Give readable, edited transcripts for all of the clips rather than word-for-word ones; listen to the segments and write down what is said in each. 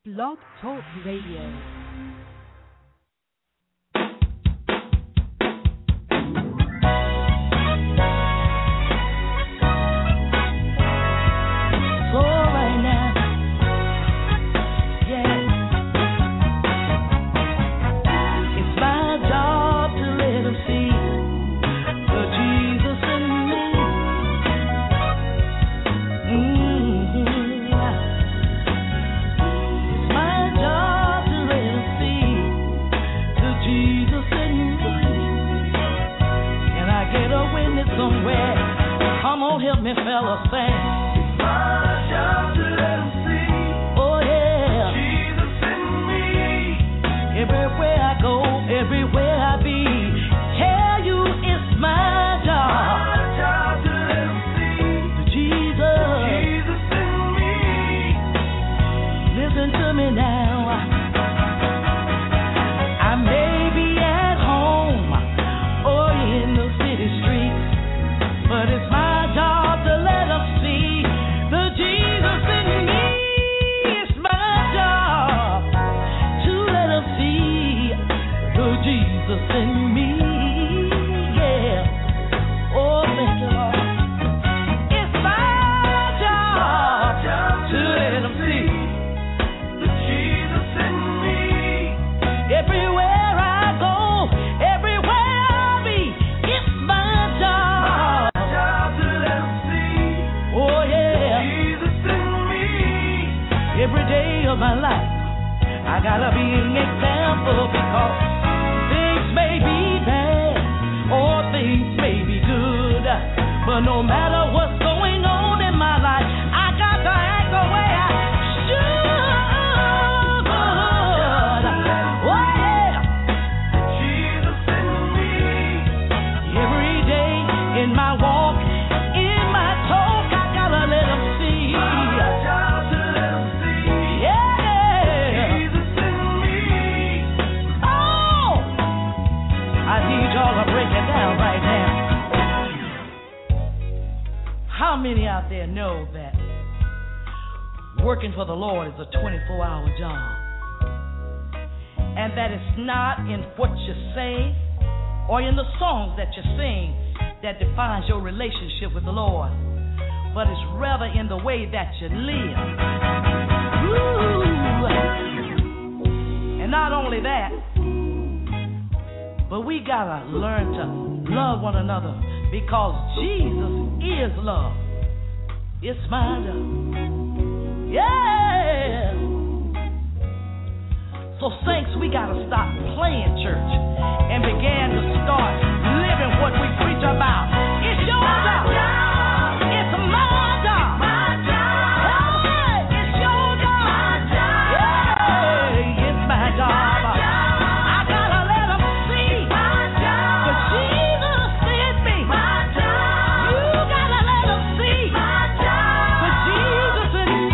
Blog Talk Radio. Working for the Lord is a 24-hour job. And that it's not in what you say or in the songs that you sing that defines your relationship with the Lord, but it's rather in the way that you live. Ooh. And not only that, but we gotta learn to love one another because Jesus is love. It's my job. Yeah. So saints, we gotta stop playing church and begin to start living what we preach about. It's your job. It's my job. Hey, it's your job. Yeah, it's my job. I gotta let them see that Jesus sent me. You gotta let them see that Jesus sent me.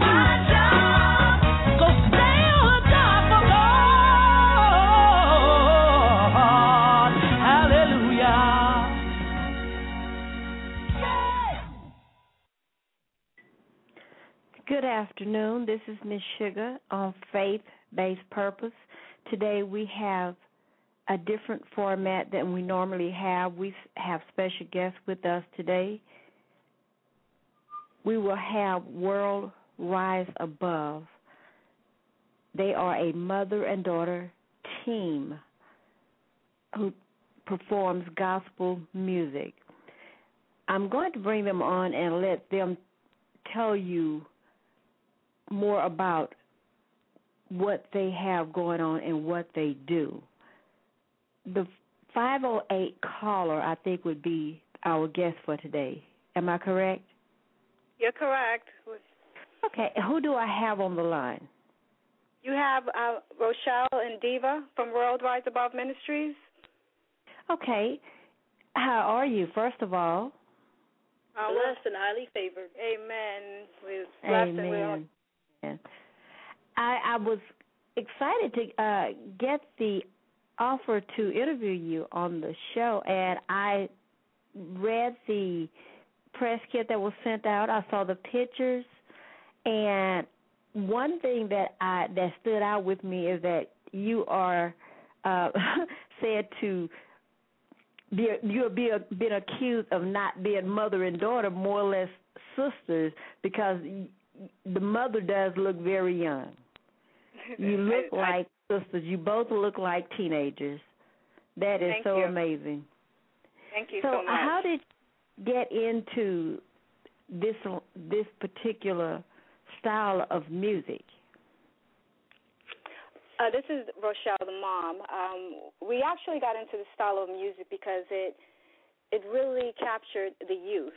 Good afternoon. This is Miss Sugar on Faith-Based Purpose. Today we have a different format than we normally have. We have special guests with us today. We will have World Rise Above. They are a mother and daughter team who performs gospel music. I'm going to bring them on and let them tell you more about what they have going on and what they do. The 508 caller, I think, would be our guest for today. Am I correct? You're correct. Okay, who do I have on the line? You have Rochelle and Diva from World Rise Above Ministries. Okay. How are you, first of all? Blessed and highly favored. Amen. We're blessed. Amen. I was excited to get the offer to interview you on the show, and I read the press kit that was sent out. I saw the pictures, and one thing that stood out with me is that you are said to been accused of not being mother and daughter, more or less sisters, because the mother does look very young. You look like sisters. You both look like teenagers. That is so amazing. Thank you so much. How did you get into this particular style of music? This is Rochelle, the mom. We actually got into the style of music because it really captured the youth.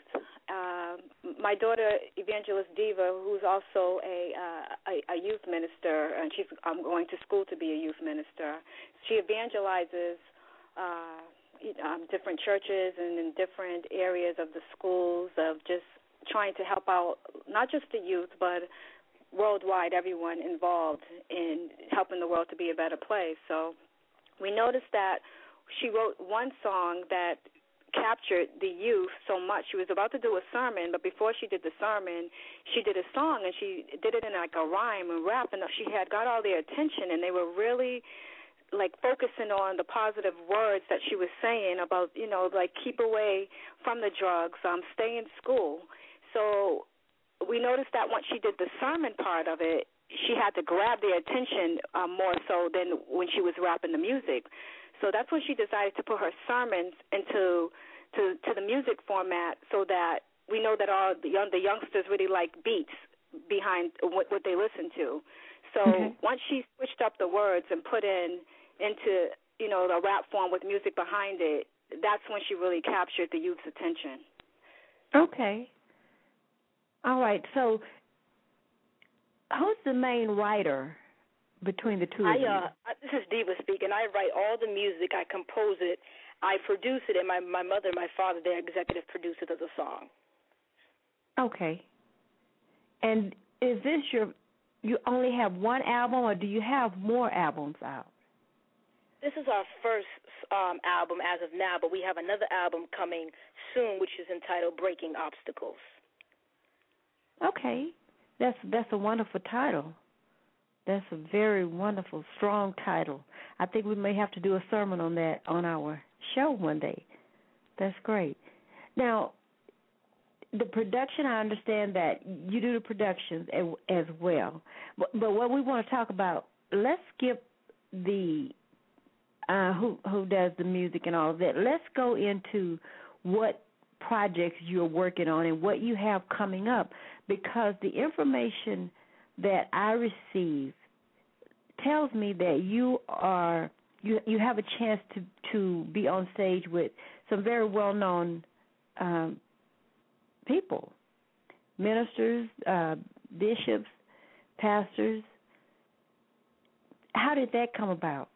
My daughter, Evangelist Diva, who's also a youth minister, and she's going to school to be a youth minister. She evangelizes different churches and in different areas of the schools, of just trying to help out not just the youth, but worldwide, everyone involved in helping the world to be a better place. So we noticed that she wrote one song that captured the youth so much. She was about to do a sermon, but before she did the sermon, she did a song, and she did it in like a rhyme and rap, and she had got all their attention, and they were really like focusing on the positive words that she was saying about, like keep away from the drugs, stay in school. So we noticed that once she did the sermon part of it, she had to grab their attention more so than when she was rapping the music. So that's when she decided to put her sermons into the music format, so that we know that all the youngsters really like beats behind what they listen to. So once she switched up the words and put into the rap form with music behind it, that's when she really captured the youth's attention. Okay. All right. So who's the main writer between the two of you? This is Diva speaking. I write all the music. I compose it. I produce it, and my mother and my father, they're executive producers of the song. Okay. And is this you only have one album, or do you have more albums out? This is our first album as of now, but we have another album coming soon, which is entitled Breaking Obstacles. Okay. That's a wonderful title. That's a very wonderful, strong title. I think we may have to do a sermon on that on our show one day. That's great. Now, the production, I understand that you do the productions as well. But what we want to talk about, let's skip the who does the music and all of that. Let's go into what projects you're working on and what you have coming up, because the information that I receive tells me that you have a chance to be on stage with some very well-known people, ministers, bishops, pastors. How did that come about?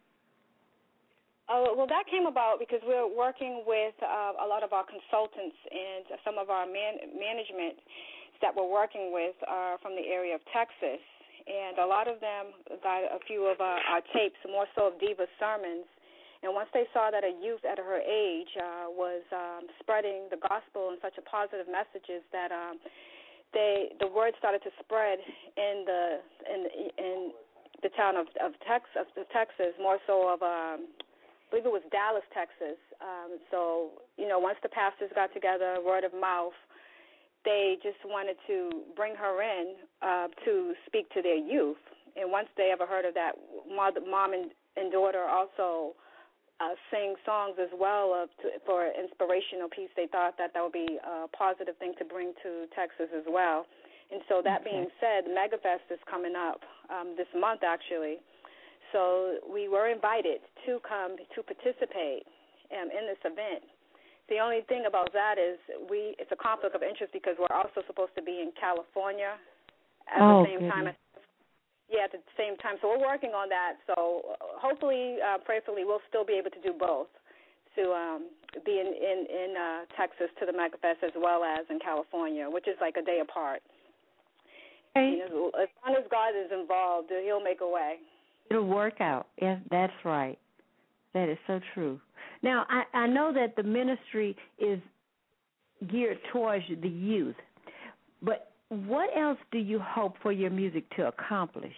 Well, that came about because we're working with a lot of our consultants, and some of our management that we're working with are from the area of Texas. And a lot of them got a few of our tapes, more so of Diva's sermons. And once they saw that a youth at her age was spreading the gospel and such a positive messages, that the word started to spread in the town of Texas, more so of I believe it was Dallas, Texas. So once the pastors got together, word of mouth, they just wanted to bring her in to speak to their youth. And once they ever heard of that, mom and daughter also sing songs as well for inspirational piece. They thought that would be a positive thing to bring to Texas as well. And so that being said, MegaFest is coming up this month, actually. So we were invited to come to participate in this event. The only thing about that is it's a conflict of interest because we're also supposed to be in California at the same time. At the same time. So we're working on that. So hopefully, prayerfully, we'll still be able to do both, to be in Texas to the MegaFest as well as in California, which is like a day apart. Hey. As long as God is involved, He'll make a way. It'll work out. Yes, that's right. That is so true. Now, I know that the ministry is geared towards the youth, but what else do you hope for your music to accomplish?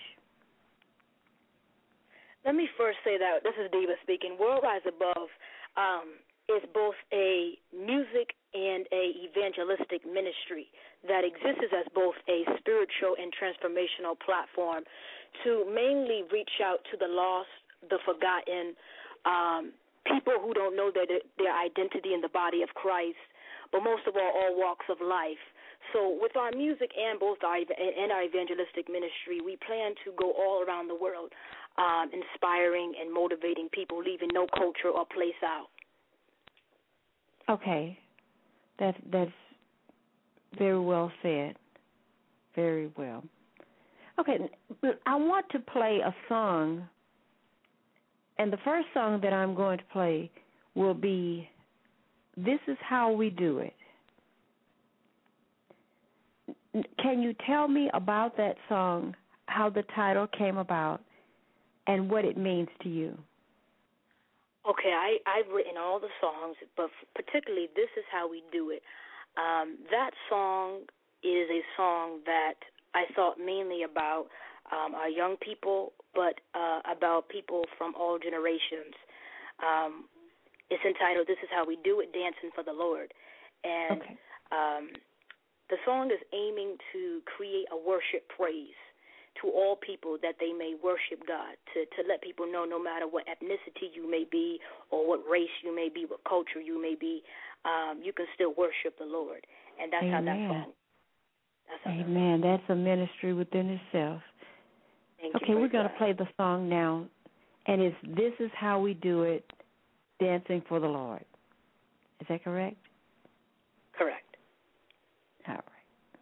Let me first say that this is Diva speaking. World Rise Above is both a music and a evangelistic ministry that exists as both a spiritual and transformational platform to mainly reach out to the lost, the forgotten, people who don't know their identity in the body of Christ, but most of all walks of life. So with our music and both our evangelistic ministry, we plan to go all around the world, inspiring and motivating people, leaving no culture or place out. Okay, that's very well said. Very well. Okay, I want to play a song, and the first song that I'm going to play will be "This Is How We Do It." Can you tell me about that song, how the title came about, and what it means to you? Okay, I've written all the songs, but particularly This Is How We Do It. That song is a song that I thought mainly about our young people, but about people from all generations. It's entitled This Is How We Do It, Dancing for the Lord. And okay. The song is aiming to create a worship praise to all people that they may worship God, to let people know no matter what ethnicity you may be or what race you may be, what culture you may be, you can still worship the Lord. And that's Amen. how that song. Amen. That's a ministry within itself. Okay, we're going to play the song now, and it's This Is How We Do It, Dancing for the Lord. Is that correct? Correct. All right.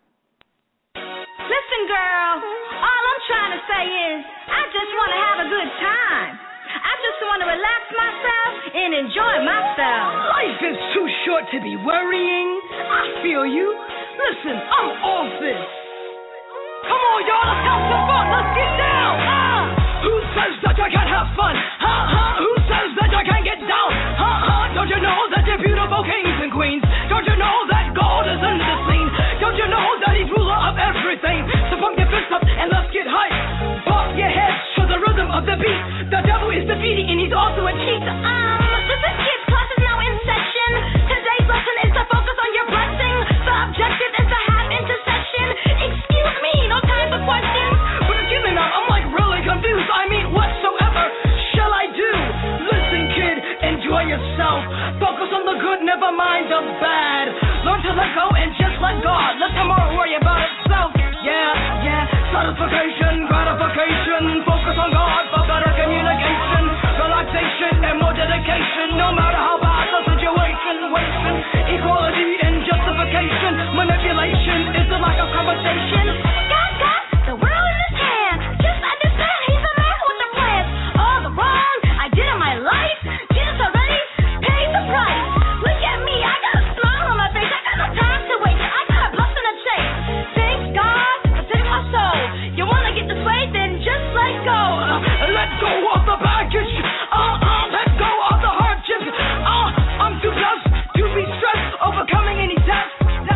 Listen, girl, all I'm trying to say is I just want to have a good time. I just want to relax myself and enjoy myself. Life is too short to be worrying. I feel you. Listen, I'm off this. Come on, y'all, let's have some fun. Let's get down. Who says that I can't have fun? Who says that I can't get down? Don't you know that you're beautiful kings and queens? Don't you know that God is in the scene? Don't you know that He's ruler of everything? So pump your fists up and let's get hyped. Bump your heads to the rhythm of the beat. The devil is defeated and he's also a cheat. Listen, kids, class is now in session. Today's lesson is to focus on your blessing. The objective is to have intercession. Excuse me, no time for questions. But excuse me now, I'm like really confused. I mean, whatsoever shall I do? Listen, kid, enjoy yourself. Focus on the good, never mind the bad. Learn to let go and just let God. Let tomorrow worry about itself. Yeah. Satisfaction, gratification. Focus on God for better communication, relaxation, and more dedication. No matter how bad the situation, wasting equality and justification. Manipulation is the lack of conversation. God got the world in His hand. Just understand He's a man with a plan. All the wrong I did in my life, Jesus already paid the price. Look at me, I got a smile on my face. I got no time to waste. I got a blessing to chase. Thanks God for saving my soul. You wanna get this way, then just let go. Let go of the baggage. Let go of the hardships. I'm too blessed to be stressed, overcoming any test.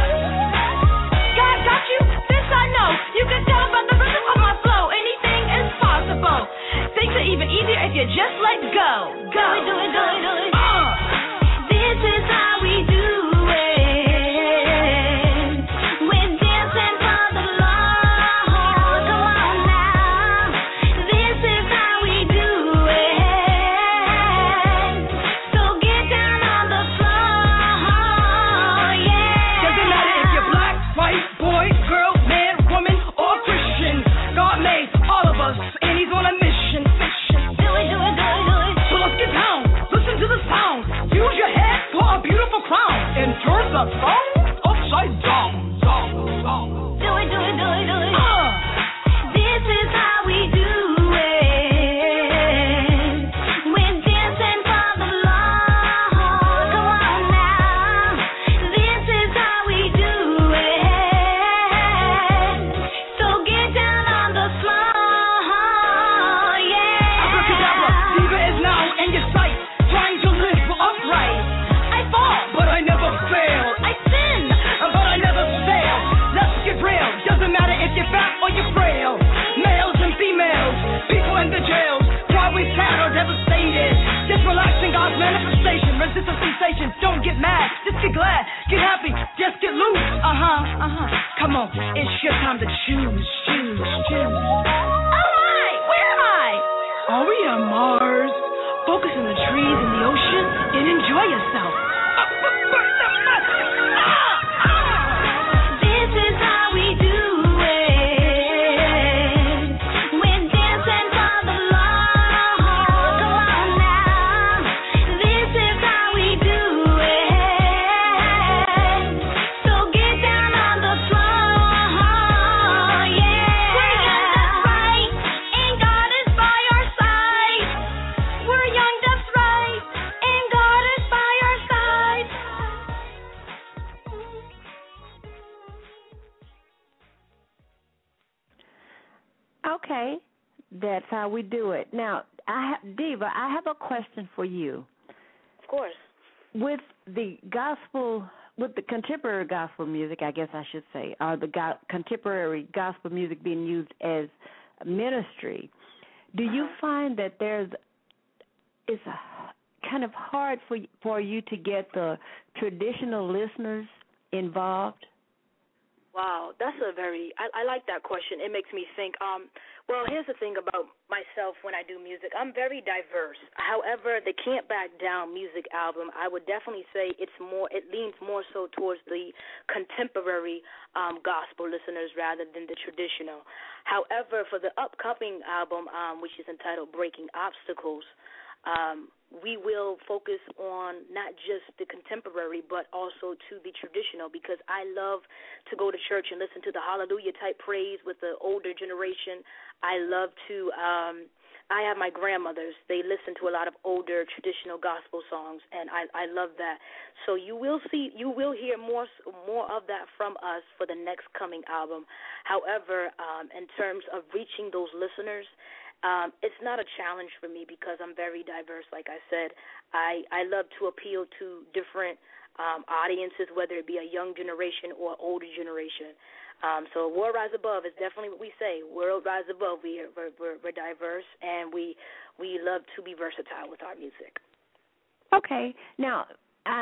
God got you, this I know. You can tell by the rhythm of my flow. Anything is possible. Things are even easier if you just let go. Go. Do it. This is how we do it. We're dancing for the Lord. Come on now. This is how we do it. So get down on the floor, yeah. Doesn't matter if you're black, white, boy, girl, man, woman, or Christian. God made all of us, and He's on a mission. Do it. So let's get down. Listen to the sound. Use your head for a beautiful crown. And turn the song upside down. Do it. This is how we do it. We're dancing for the Lord. Come on now. This is how we do it. So get down on the floor, yeah. Abracadabra, Diva is now in your sight. Trying to live upright. I fall, But I never fail. I Get glad, get happy, just get loose. Come on, it's your time to choose. Alright, where am I? Are we on Mars? Focus on the trees and the ocean and enjoy yourself. This is how we do it. We're dancing for the Lord. Come on now. This is how we do it. So get down on the floor, yeah. We're young, that's right, and God is by our side. We're young, that's right, and God is by our side. Okay, that's how we do it. Now, Diva, I have a question for you. Of course. With the contemporary gospel music, I guess I should say, or the contemporary gospel music being used as ministry, do you find that it's kind of hard for you to get the traditional listeners involved? Wow, that's I like that question. It makes me think. Well, here's the thing about myself when I do music. I'm very diverse. However, the Can't Back Down music album, I would definitely say it leans more so towards the contemporary gospel listeners rather than the traditional. However, for the upcoming album, which is entitled Breaking Obstacles, we will focus on not just the contemporary but also to the traditional, because I love to go to church and listen to the hallelujah type praise with the older generation. I love to I have my grandmothers. They listen to a lot of older traditional gospel songs, and I love that. So you will hear more of that from us for the next coming album. However, in terms of reaching those listeners, it's not a challenge for me because I'm very diverse. Like I said, I love to appeal to different audiences, whether it be a young generation or older generation. So World Rise Above is definitely what we say. World Rise Above. We're diverse, and we love to be versatile with our music. Okay. Now, I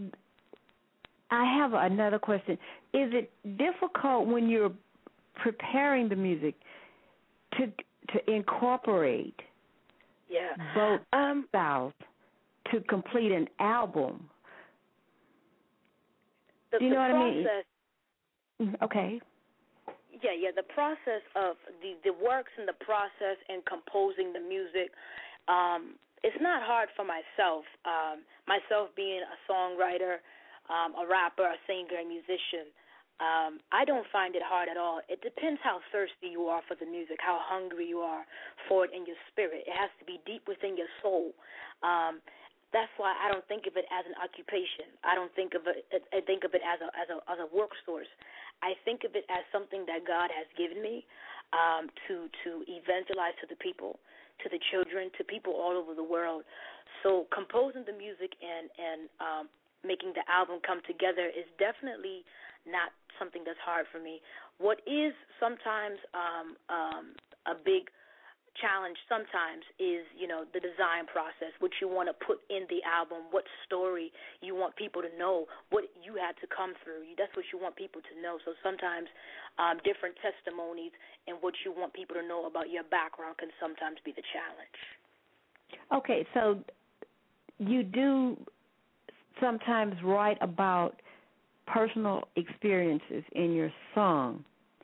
have another question. Is it difficult when you're preparing the music to incorporate both styles to complete an album? Do you know what I mean? Okay. Yeah. The process of the works and the process in composing the music, it's not hard for myself. Myself being a songwriter, a rapper, a singer, a musician, I don't find it hard at all. It depends how thirsty you are for the music, how hungry you are for it in your spirit. It has to be deep within your soul. That's why I don't think of it as an occupation. I think of it as a work source. I think of it as something that God has given me to evangelize to the people, to the children, to people all over the world. So composing the music and making the album come together is definitely not something that's hard for me. What is sometimes a big challenge sometimes is, the design process, what you want to put in the album, what story you want people to know, what you had to come through. That's what you want people to know. So sometimes different testimonies and what you want people to know about your background can sometimes be the challenge. Okay, so you do sometimes write about personal experiences in your song.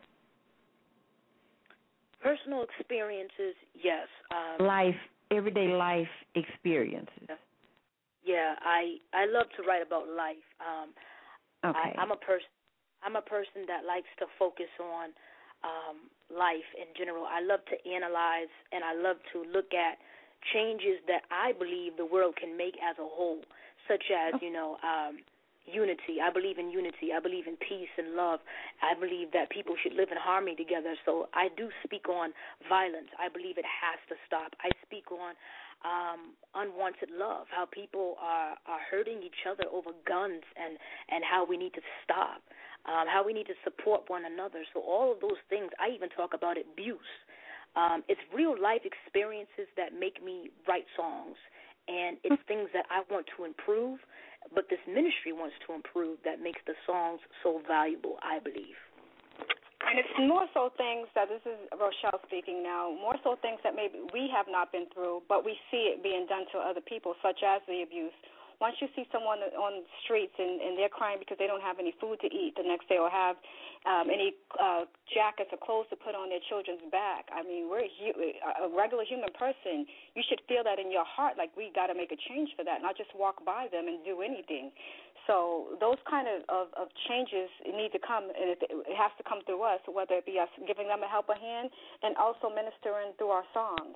Personal experiences, yes. Everyday life experiences. Yeah, I love to write about life. Okay. I'm a person that likes to focus on life in general. I love to analyze, and I love to look at changes that I believe the world can make as a whole, such as, unity. I believe in unity. I believe in peace and love. I believe that people should live in harmony together. So I do speak on violence. I believe it has to stop. I speak on unwanted love, how people are hurting each other over guns and how we need to stop, how we need to support one another. So all of those things, I even talk about abuse. It's real life experiences that make me write songs and it's things that I want to improve, but this ministry wants to improve that makes the songs so valuable, I believe. And it's more so things that, this is Rochelle speaking now, more so things that maybe we have not been through, but we see it being done to other people, such as the abuse. Once you see someone on the streets and they're crying because they don't have any food to eat the next day or have any jackets or clothes to put on their children's back, I mean, we're a regular human person. You should feel that in your heart, like we got to make a change for that, not just walk by them and do anything. So those kind of changes need to come, and it has to come through us, whether it be us giving them a helping hand and also ministering through our songs.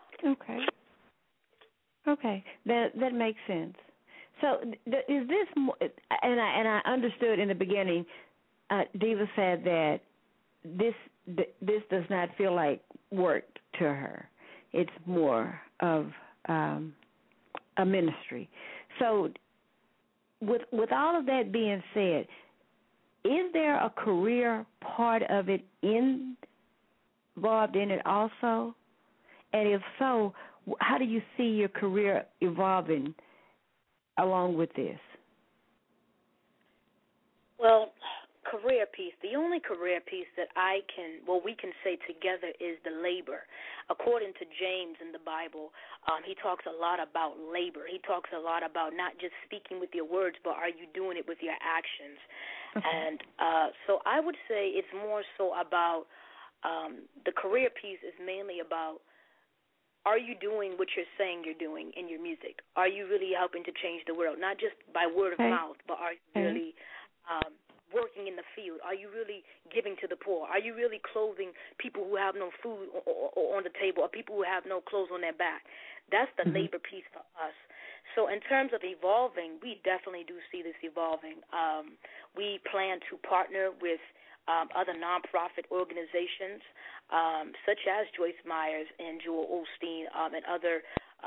Okay, that makes sense. So is this, and I understood in the beginning, Diva said that this does not feel like work to her. It's more of a ministry. So with all of that being said, is there a career part of it involved in it also? And if so, how do you see your career evolving along with this? Well, career piece, the only career piece that we can say together is the labor. According to James in the Bible, he talks a lot about labor. He talks a lot about not just speaking with your words, but are you doing it with your actions? Okay. And so I would say it's more so about the career piece is mainly about, are you doing what you're saying you're doing in your music? Are you really helping to change the world, not just by word of mouth, but are you really working in the field? Are you really giving to the poor? Are you really clothing people who have no food or on the table, or people who have no clothes on their back? That's the labor piece for us. So in terms of evolving, we definitely do see this evolving. We plan to partner with other nonprofit organizations, such as Joyce Myers and Joel Osteen, and other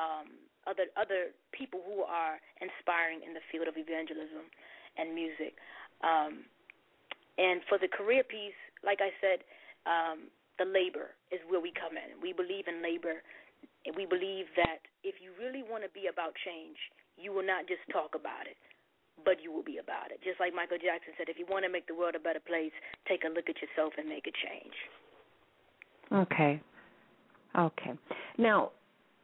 people who are inspiring in the field of evangelism and music. And for the career piece, like I said, the labor is where we come in. We believe in labor, and we believe that if you really want to be about change, you will not just talk about it, but you will be about it. Just like Michael Jackson said, if you want to make the world a better place, take a look at yourself and make a change. Okay. Now,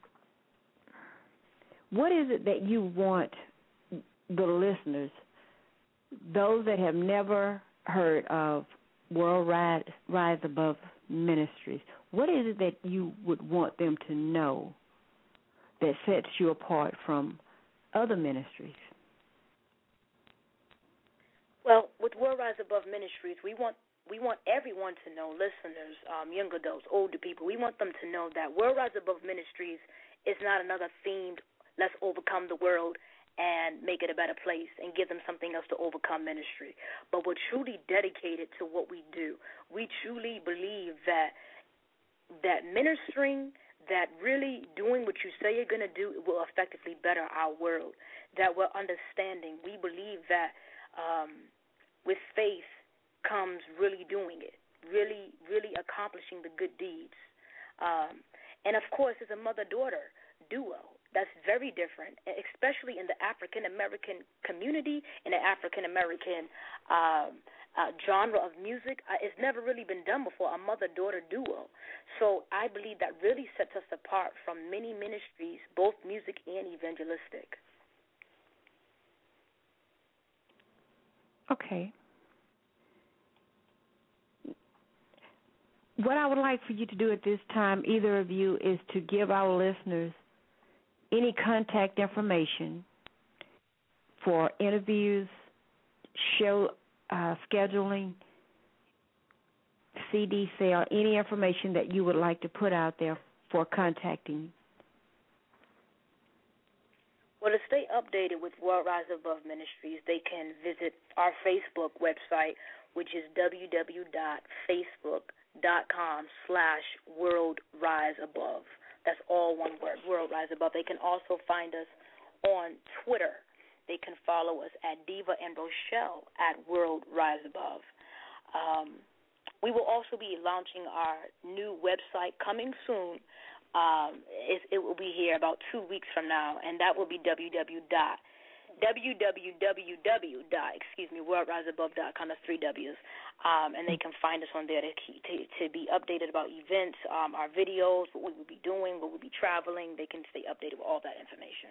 what is it that you want the listeners, those that have never heard of World Rise Above Ministries, what is it that you would want them to know that sets you apart from other ministries? Well, with World Rise Above Ministries, we want everyone to know, listeners, young adults, older people, we want them to know that World Rise Above Ministries is not another themed, let's overcome the world and make it a better place and give them something else to overcome ministry. But we're truly dedicated to what we do. We truly believe that ministering, that really doing what you say you're going to do will effectively better our world, that we're understanding. We believe that with faith comes really doing it, really, really accomplishing the good deeds. And, of course, as a mother-daughter duo, that's very different, especially in the African-American community, in the African-American genre of music. It's never really been done before, a mother-daughter duo. So I believe that really sets us apart from many ministries, both music and evangelistic. Okay. What I would like for you to do at this time, either of you, is to give our listeners any contact information for interviews, show scheduling, CD sale, any information that you would like to put out there for contacting. Well, to stay updated with World Rise Above Ministries, they can visit our Facebook website, which is www.facebook.com/World Rise Above. That's all one word, World Rise Above. They can also find us on Twitter. They can follow us at Diva and Rochelle at World Rise Above. We will also be launching our new website coming soon, It will be here about 2 weeks from now, and that will be www.worldriseabove.com. That's 3 W's. And they can find us on there to be updated about events, our videos, what we will be doing, what we'll be traveling. They can stay updated with all that information.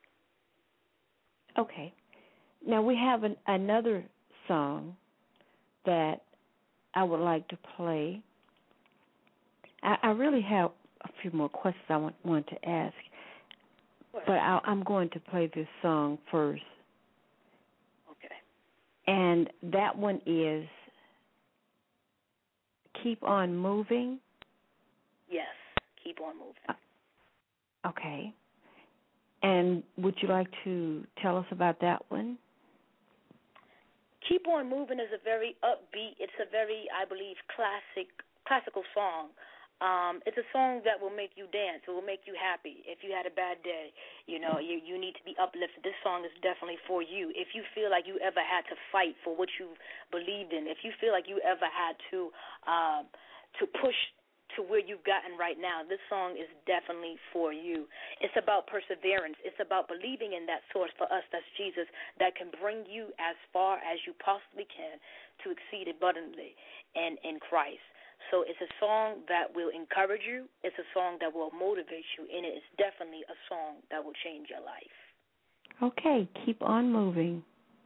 Okay. Now we have another song that I would like to play. I really have a few more questions I want to ask, but I'm going to play this song first. Okay. And that one is Keep On Moving. Yes, Keep On Moving. Okay. And would you like to tell us about that one? Keep On Moving is a very upbeat, it's a very, I believe, classical song. It's a song that will make you dance. It will make you happy. If you had a bad day, you need to be uplifted. This song is definitely for you. If you feel like you ever had to fight for what you believed in, if you feel like you ever had to push to where you've gotten right now, this song is definitely for you. It's about perseverance. It's about believing in that source for us, that's Jesus, that can bring you as far as you possibly can to exceed abundantly in Christ. So it's a song that will encourage you. It's a song that will motivate you, and it is definitely a song that will change your life. Okay, Keep On Moving.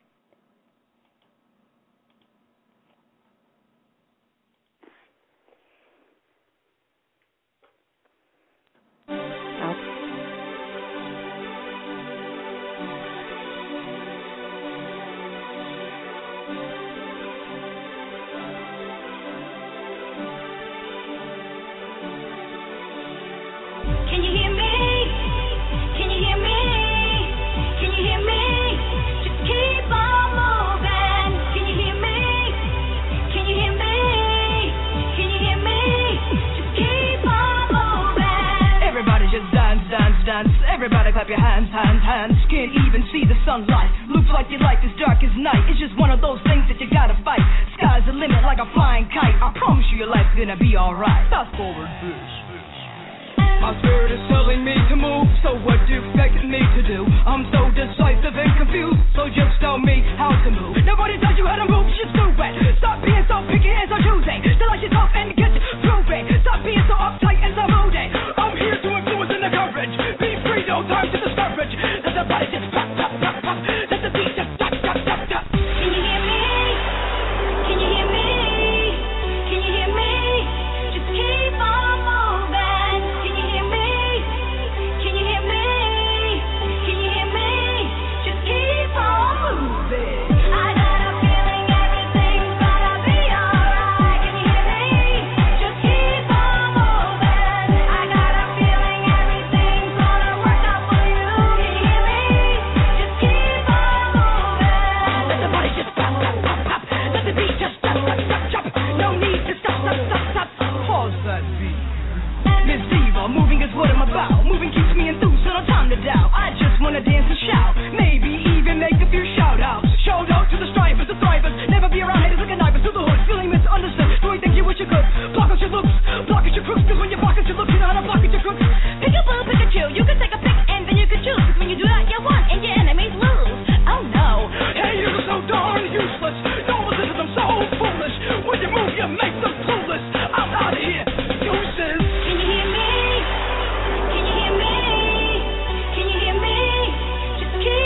Everybody clap your hands, hands, hands. Can't even see the sunlight. Looks like your life is dark as night. It's just one of those things that you gotta fight. Sky's the limit like a flying kite. I promise you your life's gonna be alright. Fast forward, bitch. My spirit is telling me to move, so what do you expect me to do? I'm so decisive and confused, so just tell me how to move. Nobody tells you how to move, just do it. Stop being so picky and so choosy. Still like yourself and get prove it. Stop being so uptight and so moody. I'm here to influence in the coverage. Be free, no time to discourage. Let the body just pop, pop, pop, pop. Let the beat just stop, stop, stop, stop. Can you hear me? Can you hear me? Can you hear me? Just keep on moving. Can you hear me? Can you hear me? Can you hear me? Just keep on moving. I got a feeling everything's gonna be alright. Can you hear me? Just keep on moving. I got a feeling everything's gonna work out for you. Can you hear me? Just keep on moving. Let the body just pop, pop, pop, pop. Let the beat just stop, stop, stop, stop. No need to stop, stop, stop, stop. Pause that beat. Miss Diva, moving is what I'm about. Moving keeps me enthused, so no time to doubt. I just wanna dance and shout, maybe even make a few shout-outs. Shout out to the strivers, the thrivers. Never be around haters looking knives through the hood. Feeling misunderstood, doing things you wish you could. Block out your looks, block out your crooks. Cause when you block out your looks, you know how to block out your crooks. Pick a blue, pick a chew. You can take a pick and then you can choose. Cause when you do that, you won and your enemies lose. Oh no. Hey, you're so darn useless. Don't listen to them, so foolish. When you move, you make them clueless. I'm out of here, deuces. Can you hear me? Can you hear me? Can you hear me? Just keep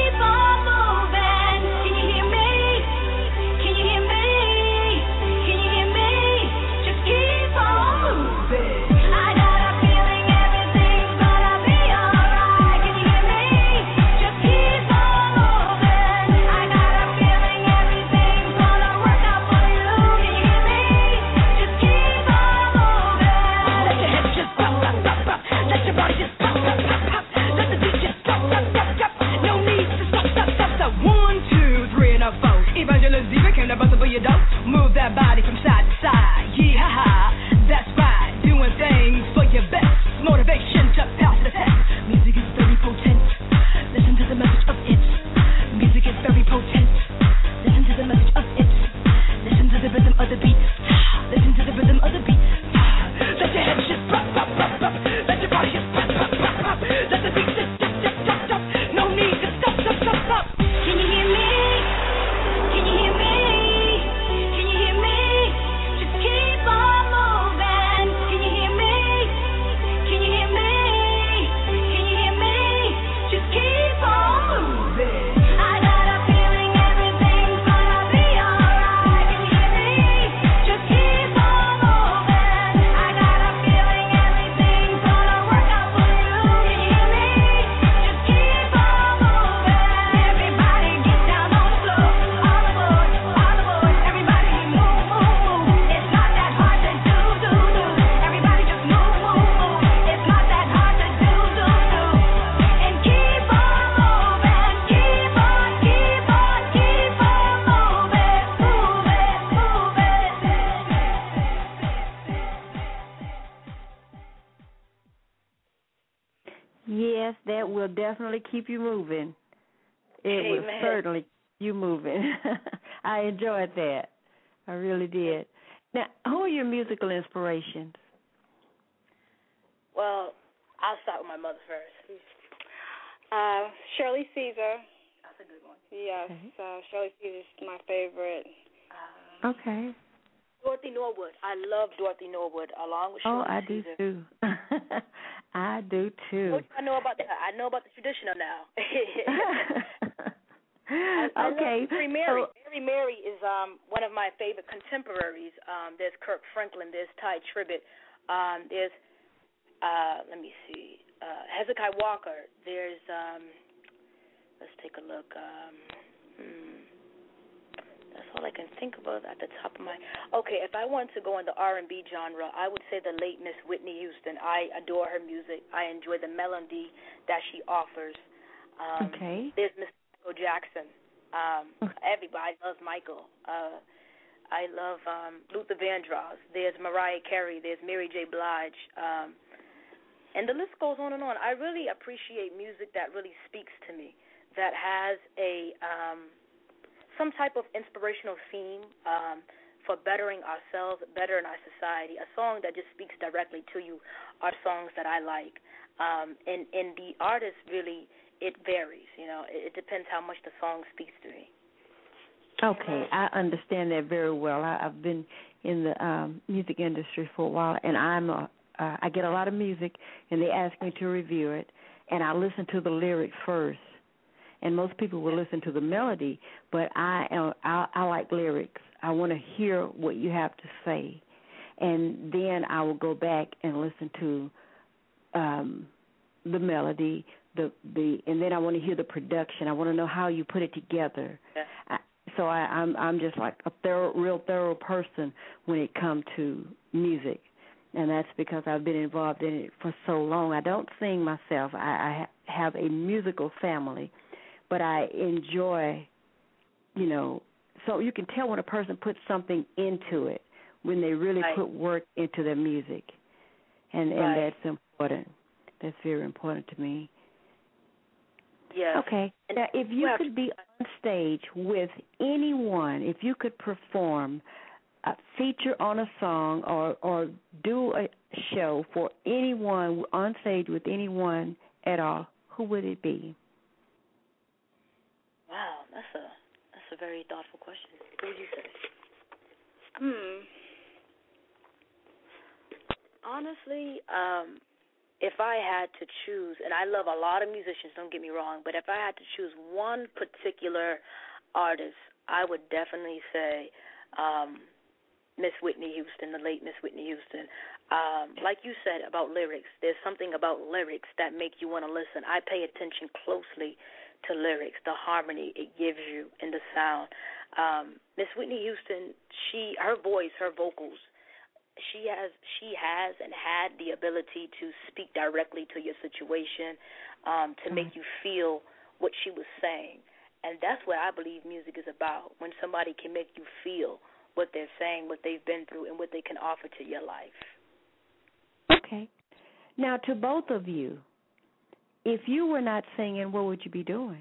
Yes, that will definitely keep you moving. It will certainly keep you moving. I enjoyed that. I really did. Now, who are your musical inspirations? Well, I'll start with my mother first. Shirley Caesar. That's a good one. Yes, Okay. Shirley Caesar is my favorite. Okay. Dorothy Norwood. I love Dorothy Norwood along with Shirley I Caesar. do too. I do too. What do I know about that? I know about the traditional now. I Okay. love Mary Mary. Mary Mary is one of my favorite contemporaries. There's Kirk Franklin. There's Ty Tribbett. There's let me see, Hezekiah Walker. There's let's take a look. That's all I can think of at the top of my. Okay, if I want to go in the R&B genre, I would say the late Miss Whitney Houston. I adore her music. I enjoy the melody that she offers. Okay. There's Miss Michael Jackson. Everybody loves Michael. I love Luther Vandross. There's Mariah Carey. There's Mary J. Blige. And the list goes on and on. I really appreciate music that really speaks to me, that has a some type of inspirational theme for bettering ourselves, bettering our society. A song that just speaks directly to you are songs that I like. And the artist really, it varies. You know, it depends how much the song speaks to me. Okay, I understand that very well. I've been in the music industry for a while, and I get a lot of music, and they ask me to review it, and I listen to the lyrics first. And most people will listen to the melody, but I like lyrics. I want to hear what you have to say, and then I will go back and listen to the melody, and then I want to hear the production. I want to know how you put it together. Yeah. So I'm just like a real thorough person when it comes to music, and that's because I've been involved in it for so long. I don't sing myself. I have a musical family. But I enjoy, so you can tell when a person puts something into it, when they really put work into their music. And that's important. That's very important to me. Yes. Okay. Now, if you could be on stage with anyone, if you could perform a feature on a song or do a show for anyone on stage with anyone at all, who would it be? Wow, that's a very thoughtful question. What would you say? Honestly, if I had to choose, and I love a lot of musicians, don't get me wrong, but if I had to choose one particular artist, I would definitely say Miss Whitney Houston, the late Miss Whitney Houston. Like you said about lyrics, there's something about lyrics that make you want to listen. I pay attention closely to lyrics, the harmony it gives you in the sound. Miss Whitney Houston, her voice, her vocals, she has and had the ability to speak directly to your situation, to make you feel what she was saying. And that's what I believe music is about, when somebody can make you feel what they're saying, what they've been through, and what they can offer to your life. Okay. Now, to both of you, if you were not singing, what would you be doing?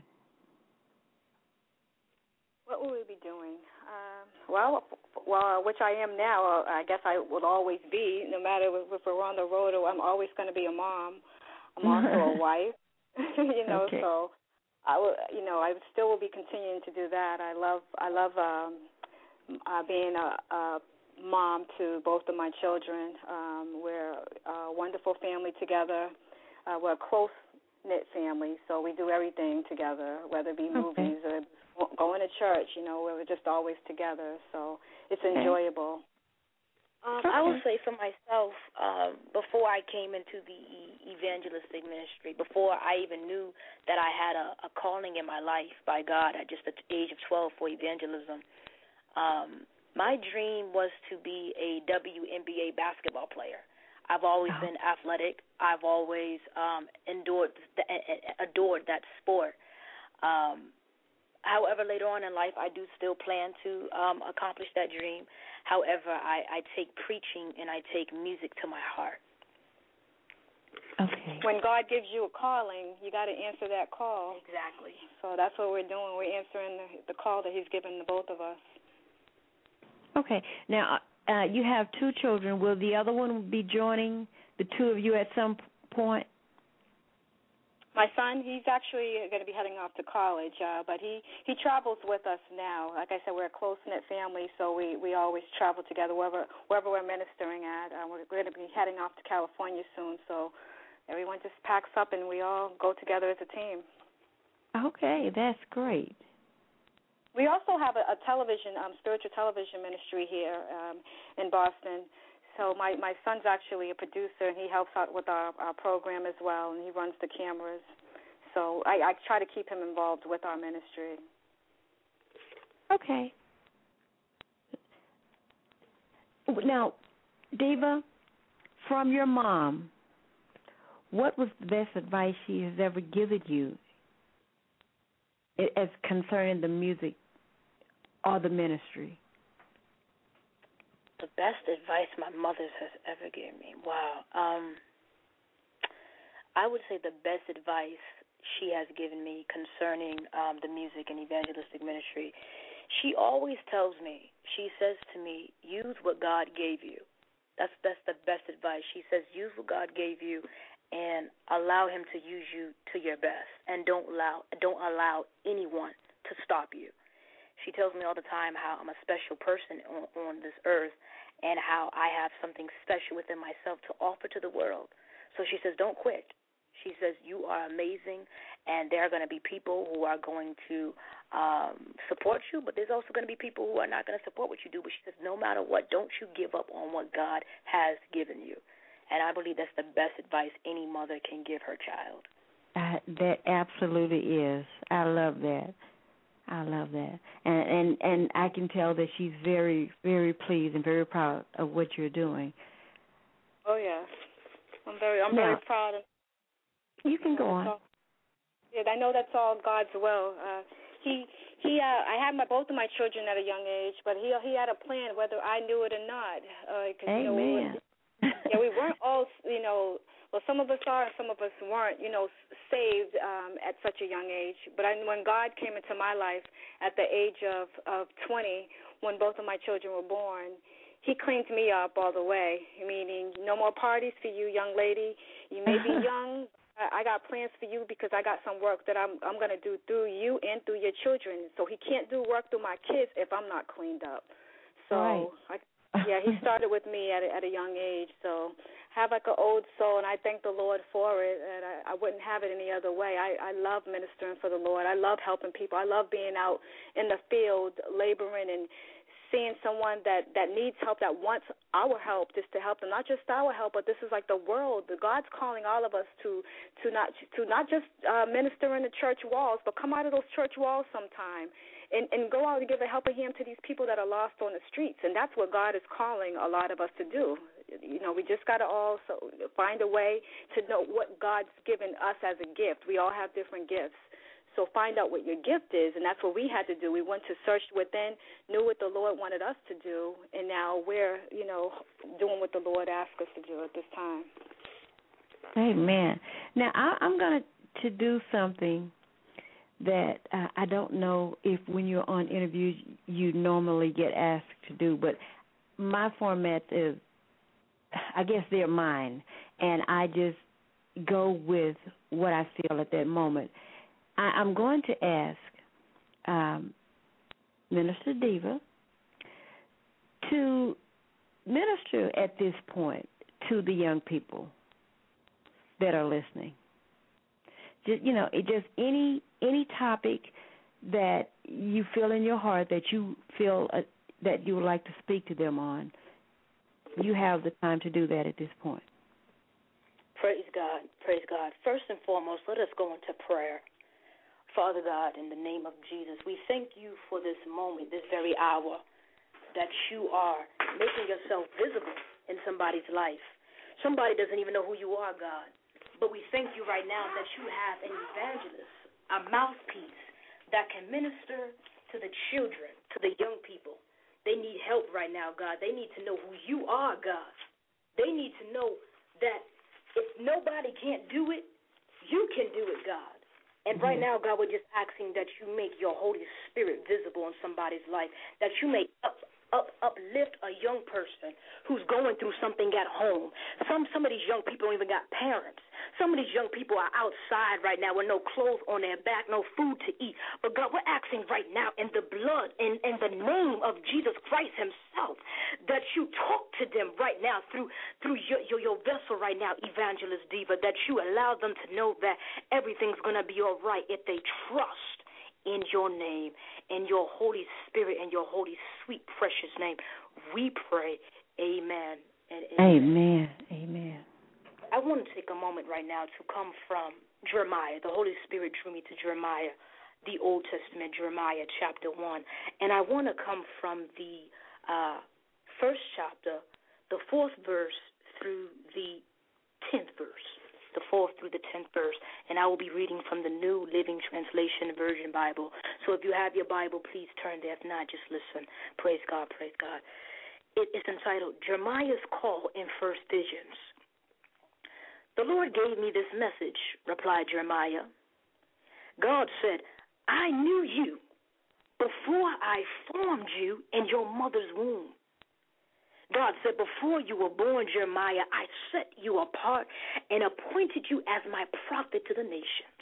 What would we be doing? Well, which I am now. I guess I will always be, no matter if we're on the road or I'm always going to be a mom. I'm also a wife, Okay. So I will, I still will be continuing to do that. I love being a mom to both of my children. We're a wonderful family together. We're a close-knit family, so we do everything together, whether it be movies or going to church. We're just always together, so it's enjoyable. I will say for myself, before I came into the evangelistic ministry, before I even knew that I had a calling in my life by God at just the age of 12 for evangelism, my dream was to be a WNBA basketball player. I've always been athletic. I've always adored that sport. However, later on in life, I do still plan to accomplish that dream. However, I take preaching and I take music to my heart. Okay. When God gives you a calling, you got to answer that call. Exactly. So that's what we're doing. We're answering the call that He's given the both of us. Okay. Now, you have 2 children. Will the other one be joining the 2 of you at some point? My son, he's actually going to be heading off to college, but he travels with us now. Like I said, we're a close-knit family, so we always travel together wherever we're ministering at. We're going to be heading off to California soon, so everyone just packs up and we all go together as a team. Okay, that's great. We also have a television, spiritual television ministry here in Boston. So my son's actually a producer, and he helps out with our program as well, and he runs the cameras. So I try to keep him involved with our ministry. Okay. Now, Diva, from your mom, what was the best advice she has ever given you as concerning the music or the ministry? The best advice my mother has ever given me. Wow. I would say the best advice she has given me concerning the music and evangelistic ministry, she always tells me, she says to me, use what God gave you. That's the best advice. She says, use what God gave you and allow Him to use you to your best, and don't allow anyone to stop you. She tells me all the time how I'm a special person on this earth and how I have something special within myself to offer to the world. So she says, don't quit. She says, you are amazing, and there are going to be people who are going to support you, but there's also going to be people who are not going to support what you do. But she says, no matter what, don't you give up on what God has given you. And I believe that's the best advice any mother can give her child. That absolutely is. I love that. I love that, and I can tell that she's very, very pleased and very proud of what you're doing. Oh yes, I'm very proud. You can go on. Yeah, I know that's all God's will. I had both of my children at a young age, but he had a plan whether I knew it or not. Amen. We weren't all well, some of us are and some of us weren't, saved at such a young age. But when God came into my life at the age of 20, when both of my children were born, He cleaned me up all the way, meaning no more parties for you, young lady. You may be young. I got plans for you because I got some work that I'm going to do through you and through your children. So He can't do work through my kids if I'm not cleaned up. So, right. He started with me at a young age. So I have like an old soul, and I thank the Lord for it, and I wouldn't have it any other way. I love ministering for the Lord. I love helping people. I love being out in the field laboring and seeing someone that needs help, that wants our help, just to help them. Not just our help, but this is like the world. God's calling all of us to not just minister in the church walls, but come out of those church walls sometime and go out and give a helping hand to these people that are lost on the streets. And that's what God is calling a lot of us to do. We just got to also find a way to know what God's given us as a gift. We all have different gifts. So find out what your gift is, and that's what we had to do. We went to search within, knew what the Lord wanted us to do, and now we're, doing what the Lord asked us to do at this time. Amen. Now, I'm going to do something that I don't know if when you're on interviews you normally get asked to do, but my format is, I guess they're mine, and I just go with what I feel at that moment. I'm going to ask Minister Diva to minister at this point to the young people that are listening. Just any topic that you feel in your heart that you feel that you would like to speak to them on. You have the time to do that at this point. Praise God. Praise God. First and foremost, let us go into prayer. Father God, in the name of Jesus, we thank you for this moment, this very hour, that you are making yourself visible in somebody's life. Somebody doesn't even know who you are, God. But we thank you right now that you have an evangelist, a mouthpiece that can minister to the children, to the young people. They need help right now, God. They need to know who you are, God. They need to know that If nobody can't do it, you can do it, God. And right now, God, we're just asking that you make your Holy Spirit visible in somebody's life, that you may uplift a young person who's going through something at home. Some of these young people don't even got parents. Some of these young people are outside right now with no clothes on their back, no food to eat. But, God, we're asking right now in the blood, in the name of Jesus Christ himself, that you talk to them right now through your vessel right now, Evangelist Diva, that you allow them to know that everything's going to be all right if they trust in your name, in your Holy Spirit, and your holy, sweet, precious name. We pray, amen and amen. Amen. I want to take a moment right now to come from Jeremiah. The Holy Spirit drew me to Jeremiah, the Old Testament, Jeremiah chapter 1. And I want to come from the first chapter, the 4th verse through the 10th verse. The 4th through the 10th verse. And I will be reading from the New Living Translation Version Bible. So if you have your Bible, please turn there. If not, just listen. Praise God, praise God. It is entitled, Jeremiah's Call in First Visions. The Lord gave me this message, replied Jeremiah. God said, I knew you before I formed you in your mother's womb. God said, before you were born, Jeremiah, I set you apart and appointed you as my prophet to the nations.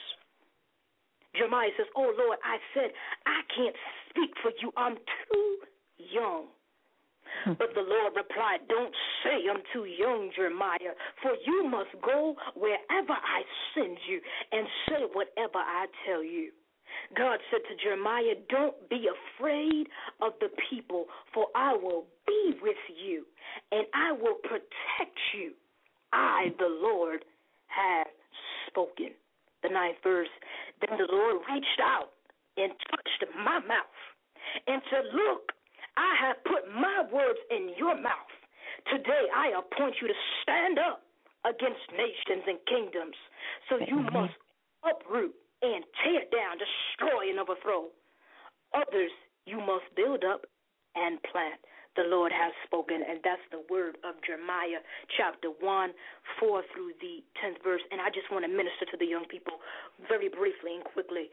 Jeremiah says, oh, Lord, I said, I can't speak for you. I'm too young. But the Lord replied, don't say I'm too young, Jeremiah, for you must go wherever I send you and say whatever I tell you. God said to Jeremiah, don't be afraid of the people, for I will be with you, and I will protect you. I, the Lord, have spoken. The 9th verse, then the Lord reached out and touched my mouth and said, look, I have put my words in your mouth. Today I appoint you to stand up against nations and kingdoms. So you must uproot and tear down, destroy and overthrow. Others you must build up and plant. The Lord has spoken, and that's the word of Jeremiah chapter 1, 4 through the 10th verse. And I just want to minister to the young people very briefly and quickly.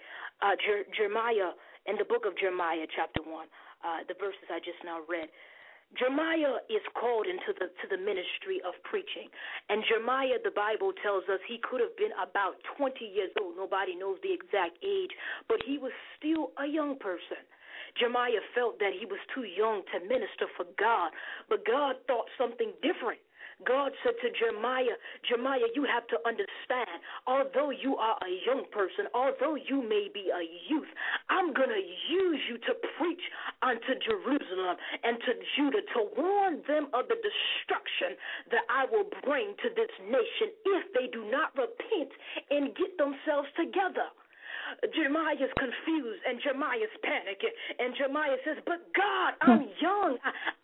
Jeremiah, in the book of Jeremiah chapter 1, the verses I just now read, Jeremiah is called into the ministry of preaching. And Jeremiah, the Bible tells us, he could have been about 20 years old. Nobody knows the exact age, but he was still a young person. Jeremiah felt that he was too young to minister for God, but God thought something different. God said to Jeremiah, Jeremiah, you have to understand, although you are a young person, although you may be a youth, I'm going to use you to preach unto Jerusalem and to Judah, to warn them of the destruction that I will bring to this nation if they do not repent and get themselves together. Jeremiah is confused, and Jeremiah is panicking, and Jeremiah says, but God, I'm young.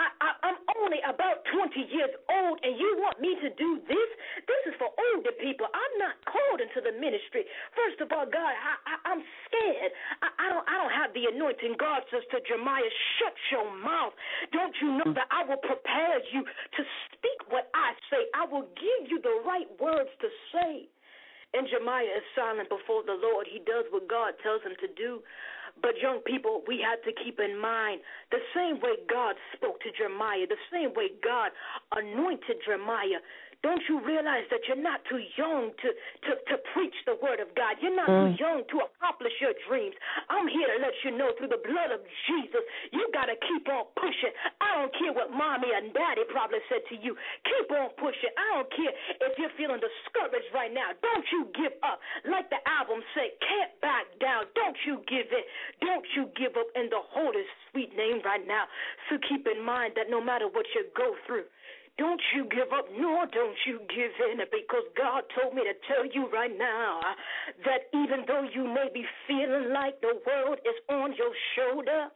I'm only about 20 years old, and you want me to do this? This is for older people. I'm not called into the ministry. First of all, God, I'm scared. I don't have the anointing. God says to Jeremiah, shut your mouth. Don't you know that I will prepare you to speak what I say? I will give you the right words to say. And Jeremiah is silent before the Lord. He does what God tells him to do. But young people, we have to keep in mind the same way God spoke to Jeremiah, the same way God anointed Jeremiah. Don't you realize that you're not too young to preach the word of God? You're not too young to accomplish your dreams. I'm here to let you know through the blood of Jesus, you got to keep on pushing. I don't care what mommy and daddy probably said to you. Keep on pushing. I don't care if you're feeling discouraged right now. Don't you give up. Like the album said, can't back down. Don't you give in. Don't you give up in the holy, sweet name right now. So keep in mind that no matter what you go through, don't you give up, nor don't you give in, because God told me to tell you right now that even though you may be feeling like the world is on your shoulder,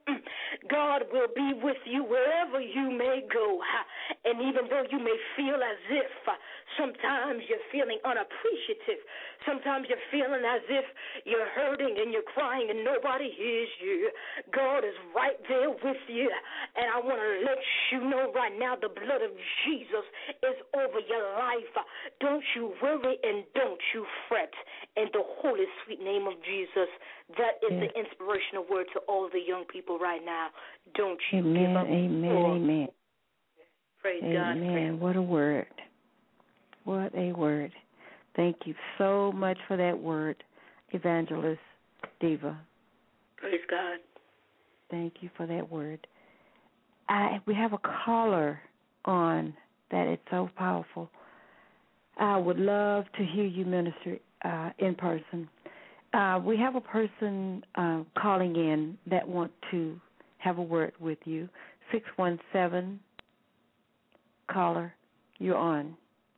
God will be with you wherever you may go. And even though you may feel as if sometimes you're feeling unappreciative, Sometimes you're feeling as if you're hurting and you're crying and nobody hears you. God is right there with you. And I want to let you know right now the blood of Jesus is over your life. Don't you worry and don't you fret. In the holy, sweet name of Jesus, that is the inspirational word to all the young people right now. Don't you give up. Amen. Praise God. Amen. What a word. What a word. Thank you so much for that word, Evangelist Diva. Praise God. Thank you for that word. We have a caller on that is so powerful. I would love to hear you minister in person. We have a person calling in that want to have a word with you. 617, caller, you're on.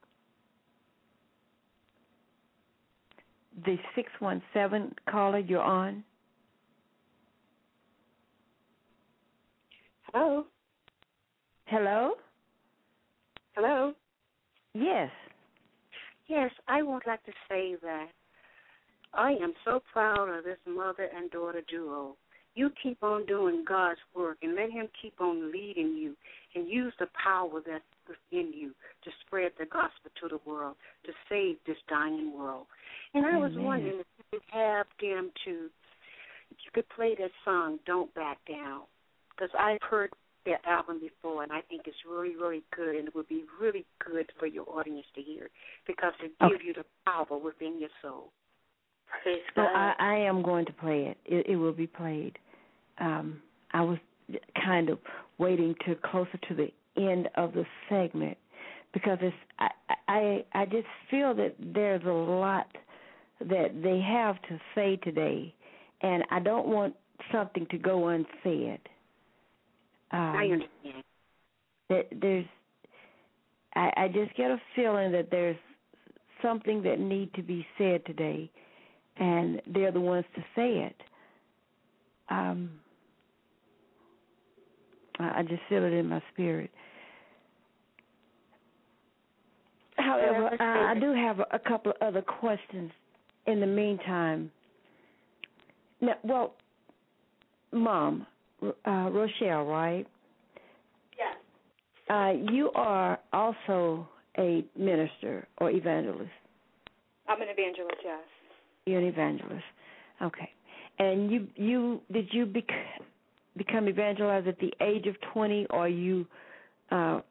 The 617 caller, you're on. Hello. Hello? Hello. Yes. Yes, I would like to say that I am so proud of this mother and daughter duo. You keep on doing God's work and let Him keep on leading you and use the power that's within you to spread the gospel to the world, to save this dying world. And I was wondering if you could have them if you could play that song, Don't Back Down, because I've heard their album before, and I think it's really, really good, and it would be really good for your audience to hear because it gives you the power within your soul. So I am going to play it. It will be played. I was kind of waiting to closer to the end of the segment because I just feel that there's a lot that they have to say today, and I don't want something to go unsaid. I understand. I just get a feeling that there's something that need to be said today, and they're the ones to say it. I just feel it in my spirit. However, I do have a couple of other questions in the meantime. Now, well, Mom, Rochelle, right? Yes. You are also a minister or evangelist. I'm an evangelist, yes. You're an evangelist. Okay. And you did you become evangelized at the age of 20, or you or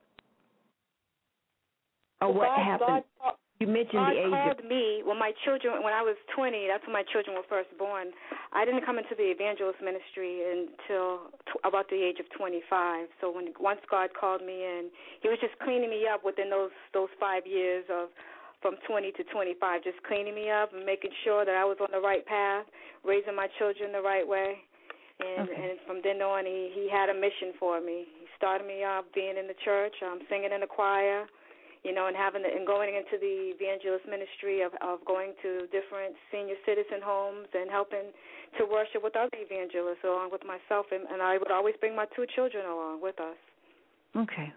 what happened? You mentioned the age God called me when I was 20. That's when my children were first born. I didn't come into the evangelist ministry until about the age of 25. So once God called me in, He was just cleaning me up within those 5 years of from 20 to 25, just cleaning me up and making sure that I was on the right path, raising my children the right way. And from then on, he had a mission for me. He started me off being in the church, singing in the choir, and going into the evangelist ministry of going to different senior citizen homes and helping to worship with other evangelists along with myself. And I would always bring my 2 children along with us. Okay.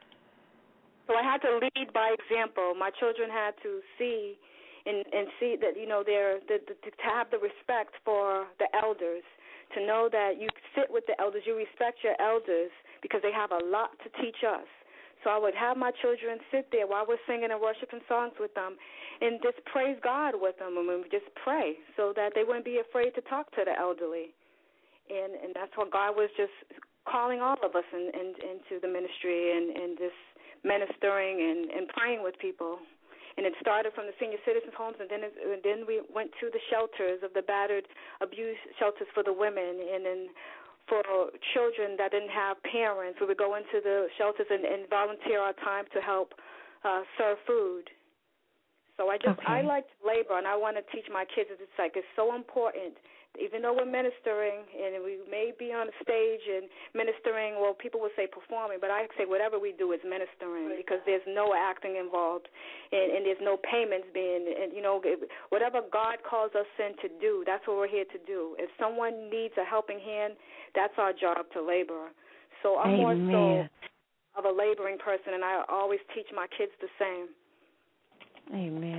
So I had to lead by example. My children had to see and see that, to have the respect for the elders, to know that you sit with the elders, you respect your elders because they have a lot to teach us. So I would have my children sit there while we're singing and worshiping songs with them and just praise God with them, and we just pray so that they wouldn't be afraid to talk to the elderly. And that's what God was just calling all of us into the ministry and just ministering and praying with people. And it started from the senior citizens homes, and then we went to the shelters of the battered, abused shelters for the women, and then for children that didn't have parents, we would go into the shelters and volunteer our time to help serve food. So I like labor, and I want to teach my kids that it's so important. Even though we're ministering and we may be on the stage and ministering, well, people would say performing, but I say whatever we do is ministering because there's no acting involved and there's no payments being, whatever God calls us in to do, that's what we're here to do. If someone needs a helping hand, that's our job to labor. So I'm more so of a laboring person, and I always teach my kids the same. Amen.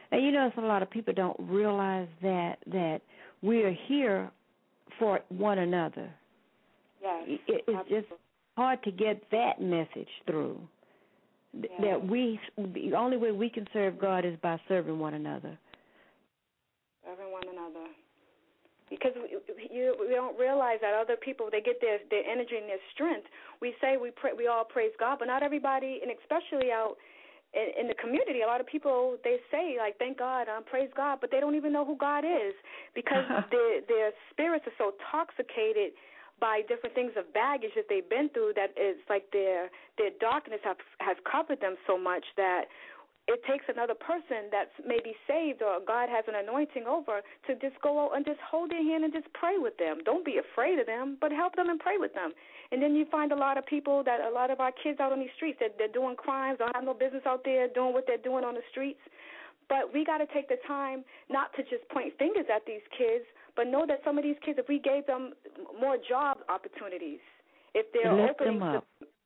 And you know, a lot of people don't realize that we are here for one another. Yes, it's just hard to get that message through. Yes. That the only way we can serve God is by serving one another. Serving one another. Because we don't realize that other people, they get their energy and their strength. We say we all praise God, but not everybody, and especially out in the community, a lot of people, they say, like, thank God, praise God, but they don't even know who God is because their spirits are so intoxicated by different things of baggage that they've been through that it's like their darkness has covered them so much that it takes another person that's maybe saved or God has an anointing over to just go out and just hold their hand and just pray with them. Don't be afraid of them, but help them and pray with them. And then you find a lot of people, that a lot of our kids out on these streets, that they're doing crimes, don't have no business out there doing what they're doing on the streets. But we got to take the time not to just point fingers at these kids, but know that some of these kids, if we gave them more job opportunities, if they're opening to,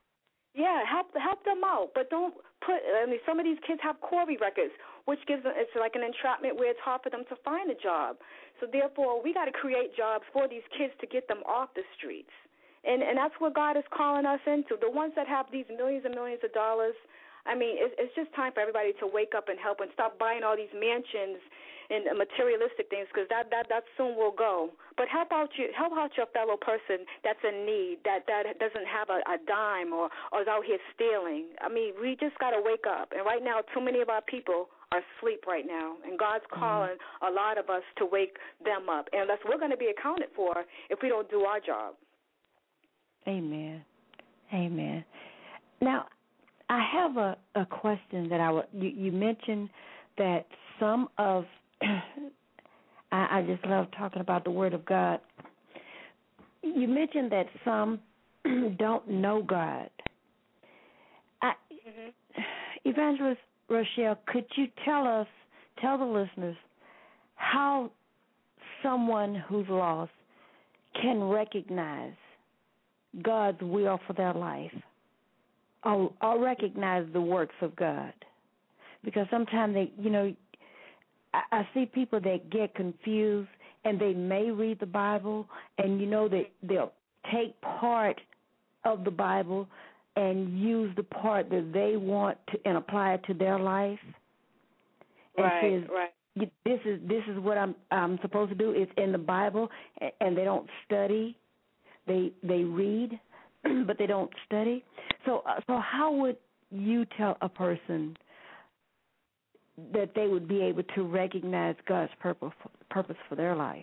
help them out. But don't put. I mean, some of these kids have Corey records, which gives them, it's like an entrapment where it's hard for them to find a job. So therefore, we got to create jobs for these kids to get them off the streets, and that's what God is calling us into. The ones that have these millions and millions of dollars. I mean, it's just time for everybody to wake up and help and stop buying all these mansions and materialistic things, because that soon will go. But help out your fellow person that's in need, that doesn't have a dime or is out here stealing. I mean, we just got to wake up. And right now, too many of our people are asleep right now, and God's calling a lot of us to wake them up. And we're going to be accounted for if we don't do our job. Amen. Amen. Now, I have a question that you mentioned that some of I just love talking about the Word of God. You mentioned that some don't know God. Evangelist Rochelle, could you tell the listeners how someone who's lost can recognize God's will for their life? I'll recognize the works of God, because sometimes I see people that get confused, and they may read the Bible, and that they'll take part of the Bible and use the part that they want to and apply it to their life. And says, this is what I'm supposed to do. It's in the Bible, and they don't study. They read, but they don't study. So how would you tell a person that they would be able to recognize God's purpose for their life?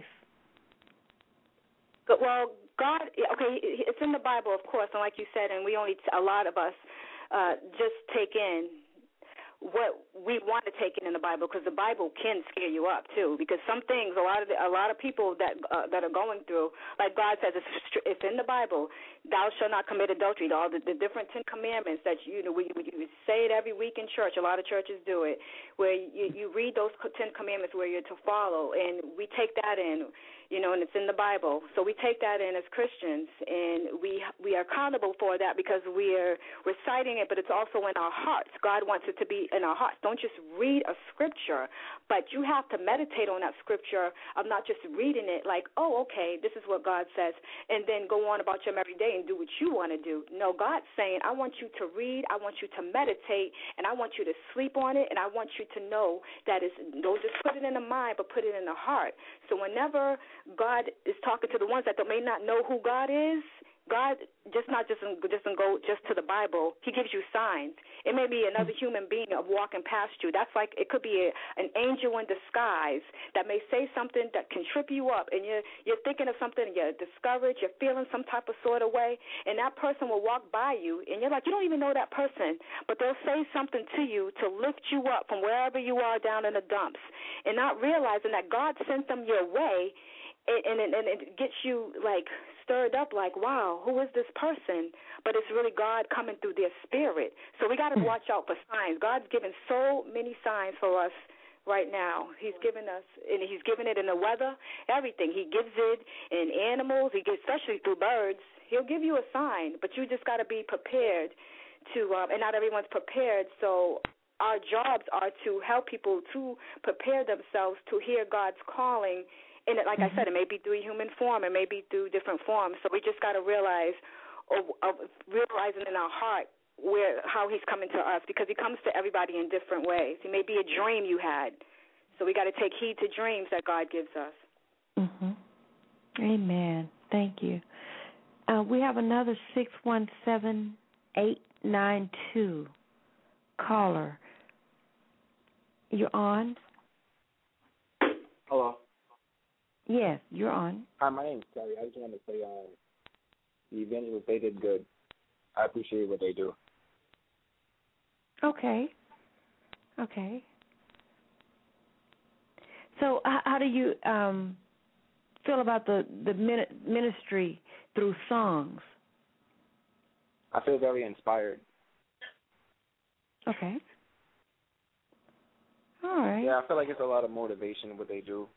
Well, God, okay, it's in the Bible, of course, and like you said, and a lot of us just take in what we want to take in the Bible, because the Bible can scare you up too. Because some things, a lot of people that are going through, like God says, it's in the Bible. Thou shalt not commit adultery. All the different 10 commandments that we say it every week in church. A lot of churches do it, where you read those 10 commandments where you're to follow, and we take that in. And it's in the Bible. So we take that in as Christians, and we are accountable for that because we are reciting it, but it's also in our hearts. God wants it to be in our hearts. Don't just read a scripture, but you have to meditate on that scripture of not just reading it like, oh, okay, this is what God says, and then go on about your merry day and do what you want to do. No, God's saying, I want you to read, I want you to meditate, and I want you to sleep on it, and I want you to know that don't just put it in the mind, but put it in the heart. So whenever God is talking to the ones that may not know who God is, God doesn't go just to the Bible. He gives you signs. It may be another human being walking past you. That's like, it could be an angel in disguise that may say something that can trip you up, and you're thinking of something, and you're discouraged, you're feeling some type of sort of way, and that person will walk by you, and you're like, you don't even know that person, but they'll say something to you to lift you up from wherever you are down in the dumps, and not realizing that God sent them your way, and it gets you like stirred up like, wow, who is this person? But it's really God coming through their spirit. So we got to watch out for signs. God's given so many signs for us right now. He's given us, and He's given it in the weather, everything. He gives it in animals, especially through birds. He'll give you a sign, but you just got to be prepared to, and not everyone's prepared. So our jobs are to help people to prepare themselves to hear God's calling. And like I said, it may be through human form, it may be through different forms. So we just got to realize, realizing in our heart how he's coming to us, because he comes to everybody in different ways. It may be a dream you had. So we got to take heed to dreams that God gives us. Amen. Thank you. We have another 617-892 caller. You're on? Hello. Yes, you're on. Hi, my name's Terry. I just wanted to say the evangelists, they did good. I appreciate what they do. Okay. So how do you feel about the ministry through songs? I feel very inspired. Okay. All right. Yeah, I feel like it's a lot of motivation in what they do.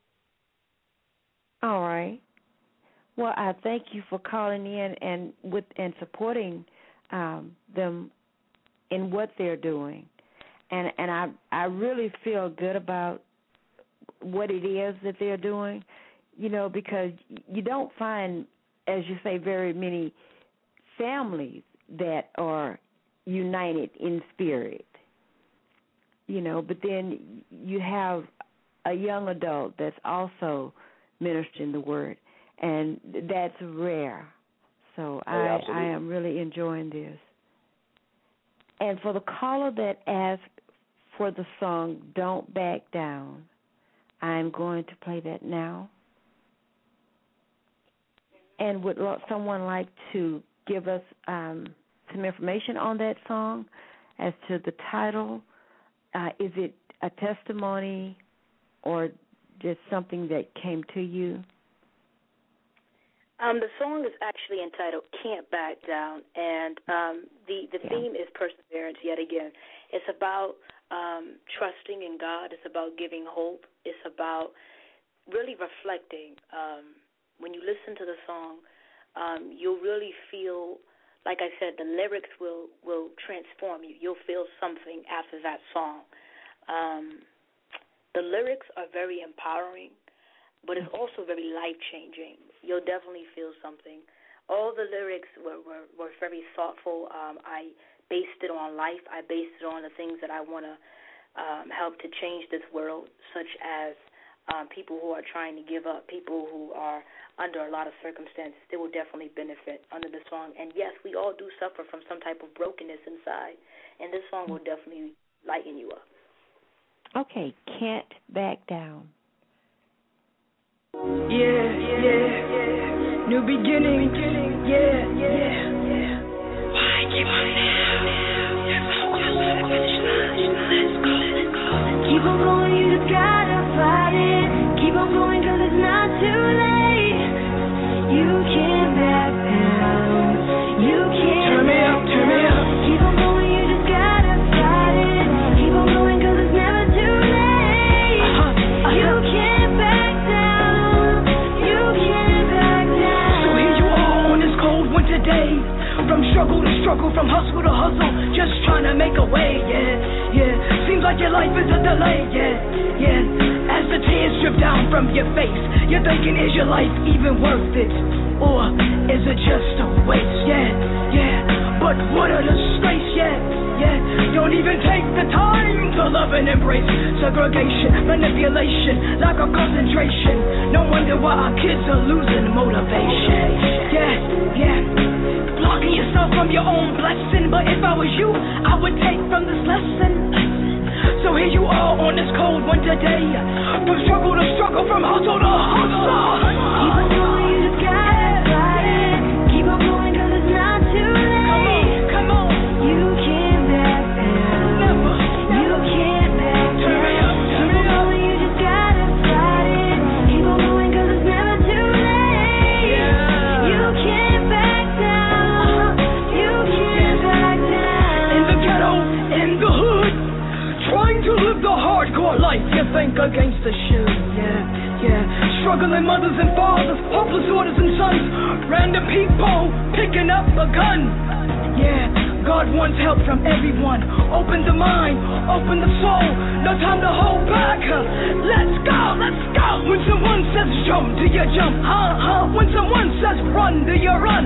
All right. Well, I thank you for calling in and supporting them in what they're doing, and I really feel good about what it is that they're doing, because you don't find, as you say, very many families that are united in spirit, but then you have a young adult that's also ministering the word, and that's rare. So I am really enjoying this. And for the caller that asked for the song Don't Back Down, I'm going to play that now. And would someone like to give us some information on that song as to the title? Is it a testimony or just something that came to you? The song is actually entitled Can't Back Down, and the theme is perseverance yet again. It's about trusting in God. It's about giving hope. It's about really reflecting. When you listen to the song, you'll really feel, like I said, the lyrics will transform you. You'll feel something after that song. The lyrics are very empowering, but it's also very life-changing. You'll definitely feel something. All the lyrics were very thoughtful. I based it on life. I based it on the things that I want to help to change this world, such as people who are trying to give up, people who are under a lot of circumstances. They will definitely benefit under the song. And, yes, we all do suffer from some type of brokenness inside, and this song will definitely lighten you up. Okay, Can't Back Down. Yeah. New beginning. Yeah. Why keep on now? You're so close to the finish line. Let's go. Keep on going, you just gotta fight it. Keep on going, 'cause it's not too late. You can't back down. You can't. Turn me up. Keep on going, you just gotta fight it. Keep on going, 'cause it's never too late. You can't back down. You can't back down. So here you are on this cold winter day. From struggle to struggle, from hustle to hustle, just trying to make a way, yeah. Seems like your life is a delay, yeah. As the tears drip down from your face, you're thinking, is your life even worth it? Or is it just a waste, yeah. But what a disgrace, yeah. Don't even take the time to love and embrace segregation, manipulation, lack of concentration. No wonder why our kids are losing motivation, yeah. Blocking yourself from your own blessing. But if I was you, I would take from this lesson. So here you are on this cold winter day. From struggle to struggle, from hustle to hustle. Keep on going, you just gotta fight it. Keep on going, 'cause it's not too late. Come on. You can't back down. Never. You can't back down. Turn me up. Keep on going, you just gotta fight it. Keep on going, 'cause it's never too late. Yeah. You can't back down. You can't back down. In the ghetto, in the hood, trying to live the hardcore life, you think against the shoe, yeah. Struggling mothers and fathers, hopeless daughters and sons, random people picking up a gun, yeah. God wants help from everyone. Open the mind, open the soul. No time to hold back. Let's go, let's go. When someone says jump, do you jump? When someone says run, do you run?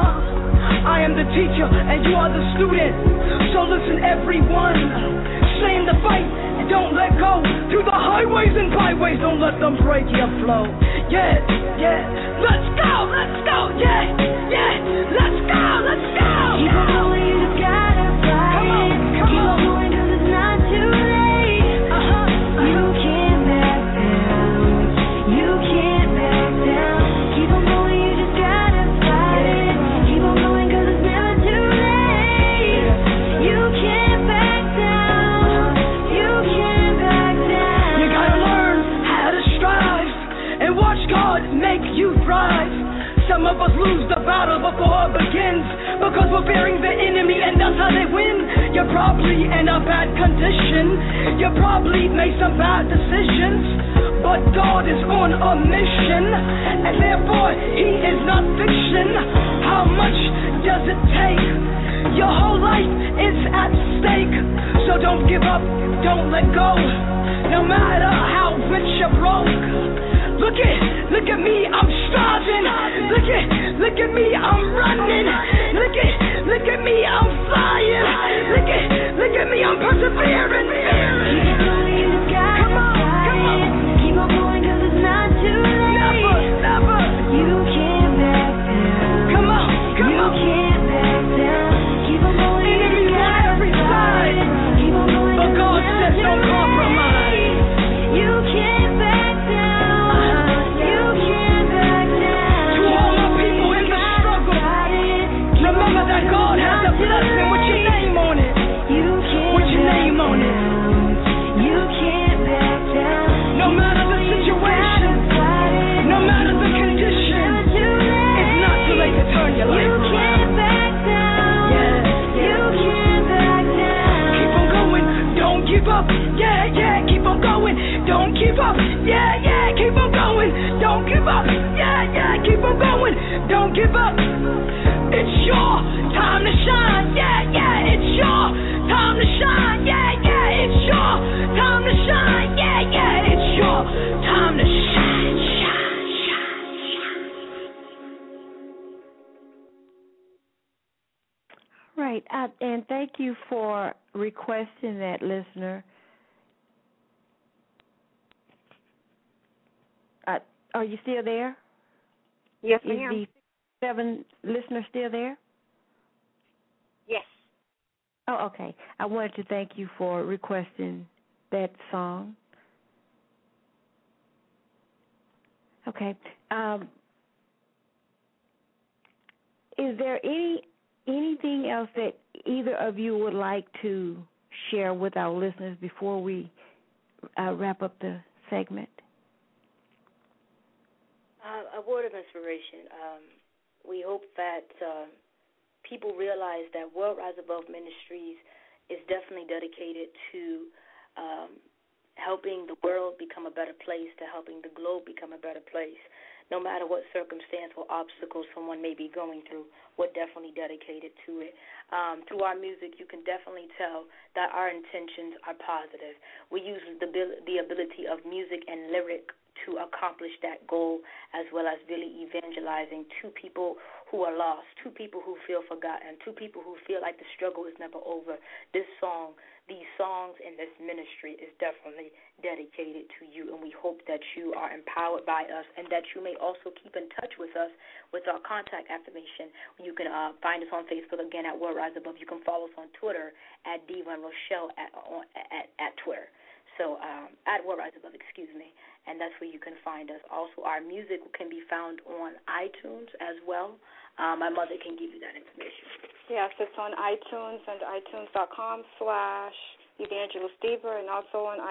I am the teacher and you are the student. So listen, everyone. Stay in the fight and don't let go. Through the highways and byways, don't let them break your flow. Yeah, yeah. Let's go, yeah, yeah. Let's go, let's go. Keep on going, you just gotta fight. Come on, Keep on going 'cause it's not too late. You can't back down. You can't back down. Keep on going, you just gotta fight. Keep on going 'cause it's never too late. You can't back down. You can't back down. You gotta learn how to strive and watch God make you thrive. Some of us lose the battle before it begins because we're fearing the enemy and that's how they win. You're probably in a bad condition. You probably made some bad decisions. But God is on a mission and therefore He is not fiction. How much does it take? Your whole life is at stake. So don't give up, don't let go. No matter how rich or broke. Look at me, I'm striving. Look at me, I'm running. Look at me, I'm flying. Look at me, I'm persevering. Keep on, you just gotta fight. Keep on going 'cause it's not too late. Never. You can't back down. Come on. You can't back down. Keep on going, you Enemies just on gotta every fight. side. Keep on going, But 'cause God it's not says too don't late. compromise. You can't back down. You can't back down. To all my people in the struggle, remember that God has a blessing with your name on it. With your name on it. You can't back down. No matter the situation, no matter the condition, it's not too late to turn your life You around. can't back down. Yeah. You can't back down. Keep on going, don't give up. Yeah, yeah, keep on going, don't give up. Yeah, yeah, keep on going, don't give up. Yeah, yeah, keep on going, don't give up. It's your time to shine. Yeah, yeah, it's your time to shine. Yeah, yeah, it's your time to shine. Yeah, yeah, it's your time to shine, shine, shine. Right, and thank you for requesting that, listener. Are you still there? Yes, Is ma'am. the 7 listener still there? Yes. Oh, okay. I wanted to thank you for requesting that song. Okay. Is there anything else that either of you would like to share with our listeners before we wrap up the segment? A word of inspiration. We hope that people realize that World Rise Above Ministries is definitely dedicated to helping the world become a better place, to helping the globe become a better place. No matter what circumstance or obstacles someone may be going through, we're definitely dedicated to it. Through our music, you can definitely tell that our intentions are positive. We use the ability of music and lyric to accomplish that goal, as well as really evangelizing to people who are lost, to people who feel forgotten, to people who feel like the struggle is never over. These songs, and this ministry is definitely dedicated to you, and we hope that you are empowered by us and that you may also keep in touch with us with our contact information. You can find us on Facebook, again, at World Rise Above. You can follow us on Twitter at Diva and Rochelle at Twitter. So at World Rise Above, and that's where you can find us. Also, our music can be found on iTunes as well. My mother can give you that information. Yes, it's on iTunes and iTunes.com/Evangelist Diva, and also on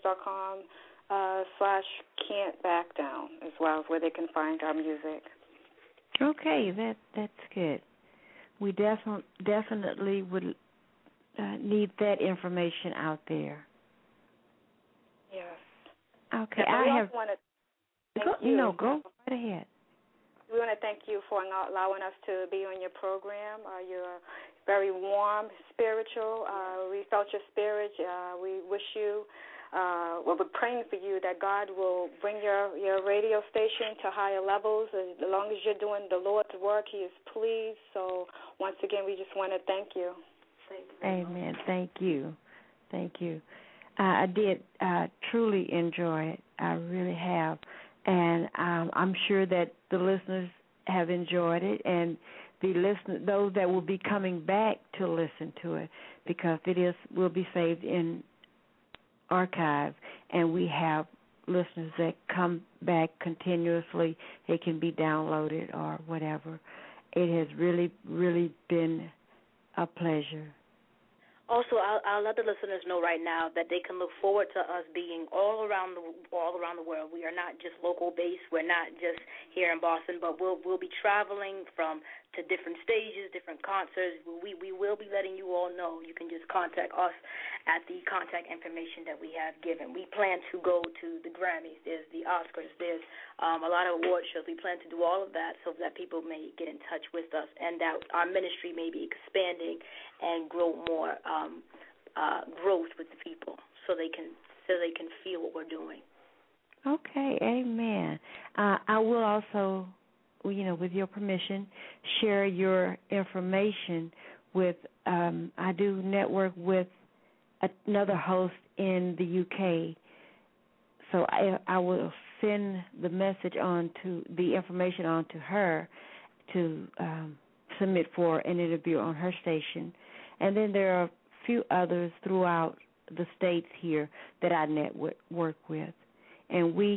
iTunes.com/Can't Back Down as well, where they can find our music. Okay, that's good. We definitely would need that information out there. Yes. Okay, I want to thank you. Go right ahead. We want to thank you for allowing us to be on your program. You're very warm, spiritual. We felt your spirit. We wish you, we're praying for you that God will bring your radio station to higher levels. As long as you're doing the Lord's work, He is pleased. So once again, we just want to thank you. Amen. Thank you. Thank you. I did truly enjoy it. I really have. And I'm sure that the listeners have enjoyed it, and those that will be coming back to listen to it, because it will be saved in archive, and we have listeners that come back continuously. It can be downloaded or whatever. It has really, really been a pleasure. Also, I'll let the listeners know right now that they can look forward to us being all around the world. We are not just local based. We're not just here in Boston, but we'll be traveling to different stages, different concerts. We will be letting you all know. You can just contact us at the contact information that we have given. We plan to go to the Grammys. There's the Oscars. There's a lot of award shows. We plan to do all of that so that people may get in touch with us, and that our ministry may be expanding and grow more growth with the people, so they can feel what we're doing. Okay, amen. I will also, with your permission, share your information with. I do network with another host in the UK, so I will send the message the information on to her to submit for an interview on her station. And then there are a few others throughout the states here that I network with. And we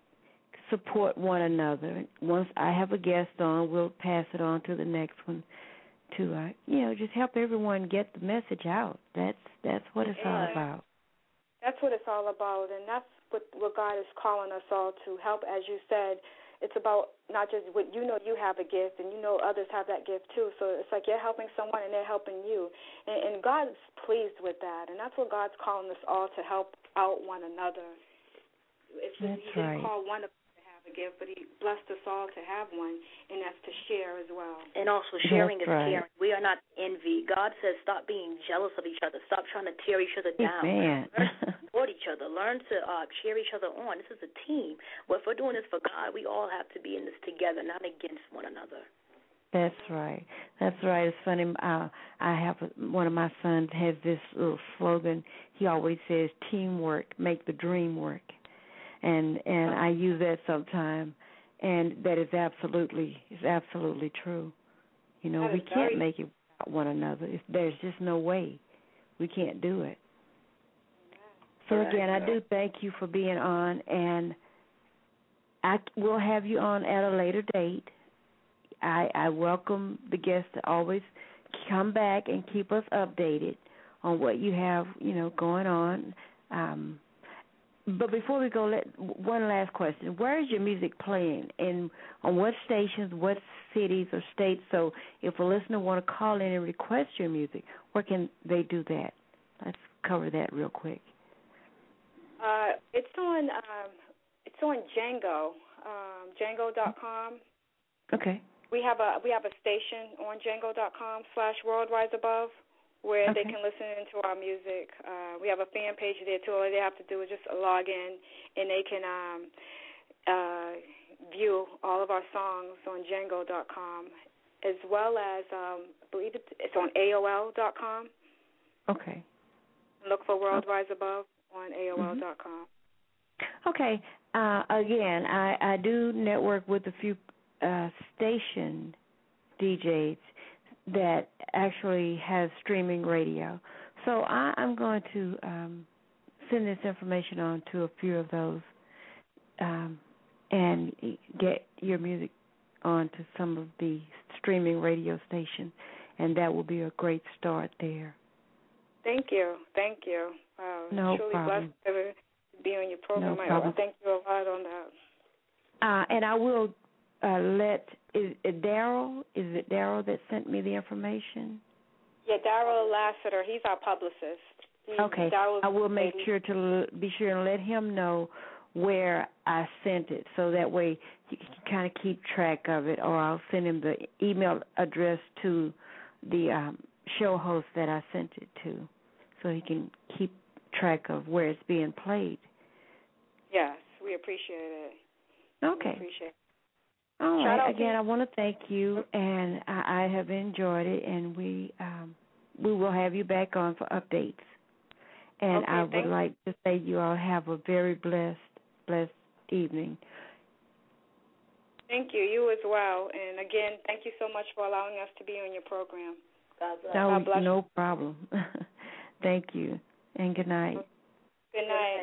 support one another. Once I have a guest on, we'll pass it on to the next one to, just help everyone get the message out. That's what it's all about. That's what it's all about, and that's what God is calling us all to help. As you said, it's about not just what you have a gift, and others have that gift too. So it's like you're helping someone and they're helping you. And God is pleased with that. And that's what God's calling us all to help out one another. It's just, He didn't call one of us to have a gift, but He blessed us all to have one, and that's to share as well. And also sharing is caring. We are not envy. God says stop being jealous of each other. Stop trying to tear each other down. Amen. Learn to support each other. Learn to cheer each other on. This is a team. Well, if we're doing this for God, we all have to be in this together, not against one another. That's right. That's right. It's funny. I have one of my sons has this little slogan. He always says, "Teamwork make the dream work," and I use that sometimes, and that is absolutely true. We can't make it without one another. There's just no way. We can't do it. So again, I do thank you for being on, and I will have you on at a later date. I welcome the guests to always come back and keep us updated on what you have, going on. But before we go, one last question. Where is your music playing, and on what stations, what cities or states? So if a listener want to call in and request your music, where can they do that? Let's cover that real quick. It's on Django, Django.com. Okay. We have a station on Django.com/WorldRiseAbove where they can listen to our music. We have a fan page there too. All they have to do is just log in, and they can view all of our songs on Django.com, as well as I believe it's on AOL.com. Okay. Look for World Rise Above on AOL.com. Okay. Again, I do network with a few station DJs that actually has streaming radio. So I'm going to send this information on to a few of those and get your music on to some of the streaming radio stations, and that will be a great start there. Thank you. No truly problem. Blessed to be on your program. No problem. Thank you a lot on that. And I will is it Daryl that sent me the information? Yeah, Daryl Lassiter. He's our publicist. Okay. I will make sure to be sure and let him know where I sent it, so that way you can kind of keep track of it, or I'll send him the email address to the show host that I sent it to, so he can keep track of where it's being played. Yes, we appreciate it. Okay. We appreciate it. All right. Again, I want to thank you, and I have enjoyed it, and we will have you back on for updates. And okay, I would like to say you all have a very blessed evening. Thank you. You as well. And again, thank you so much for allowing us to be on your program. God bless. God bless. No problem. Thank you, and good night. Good night.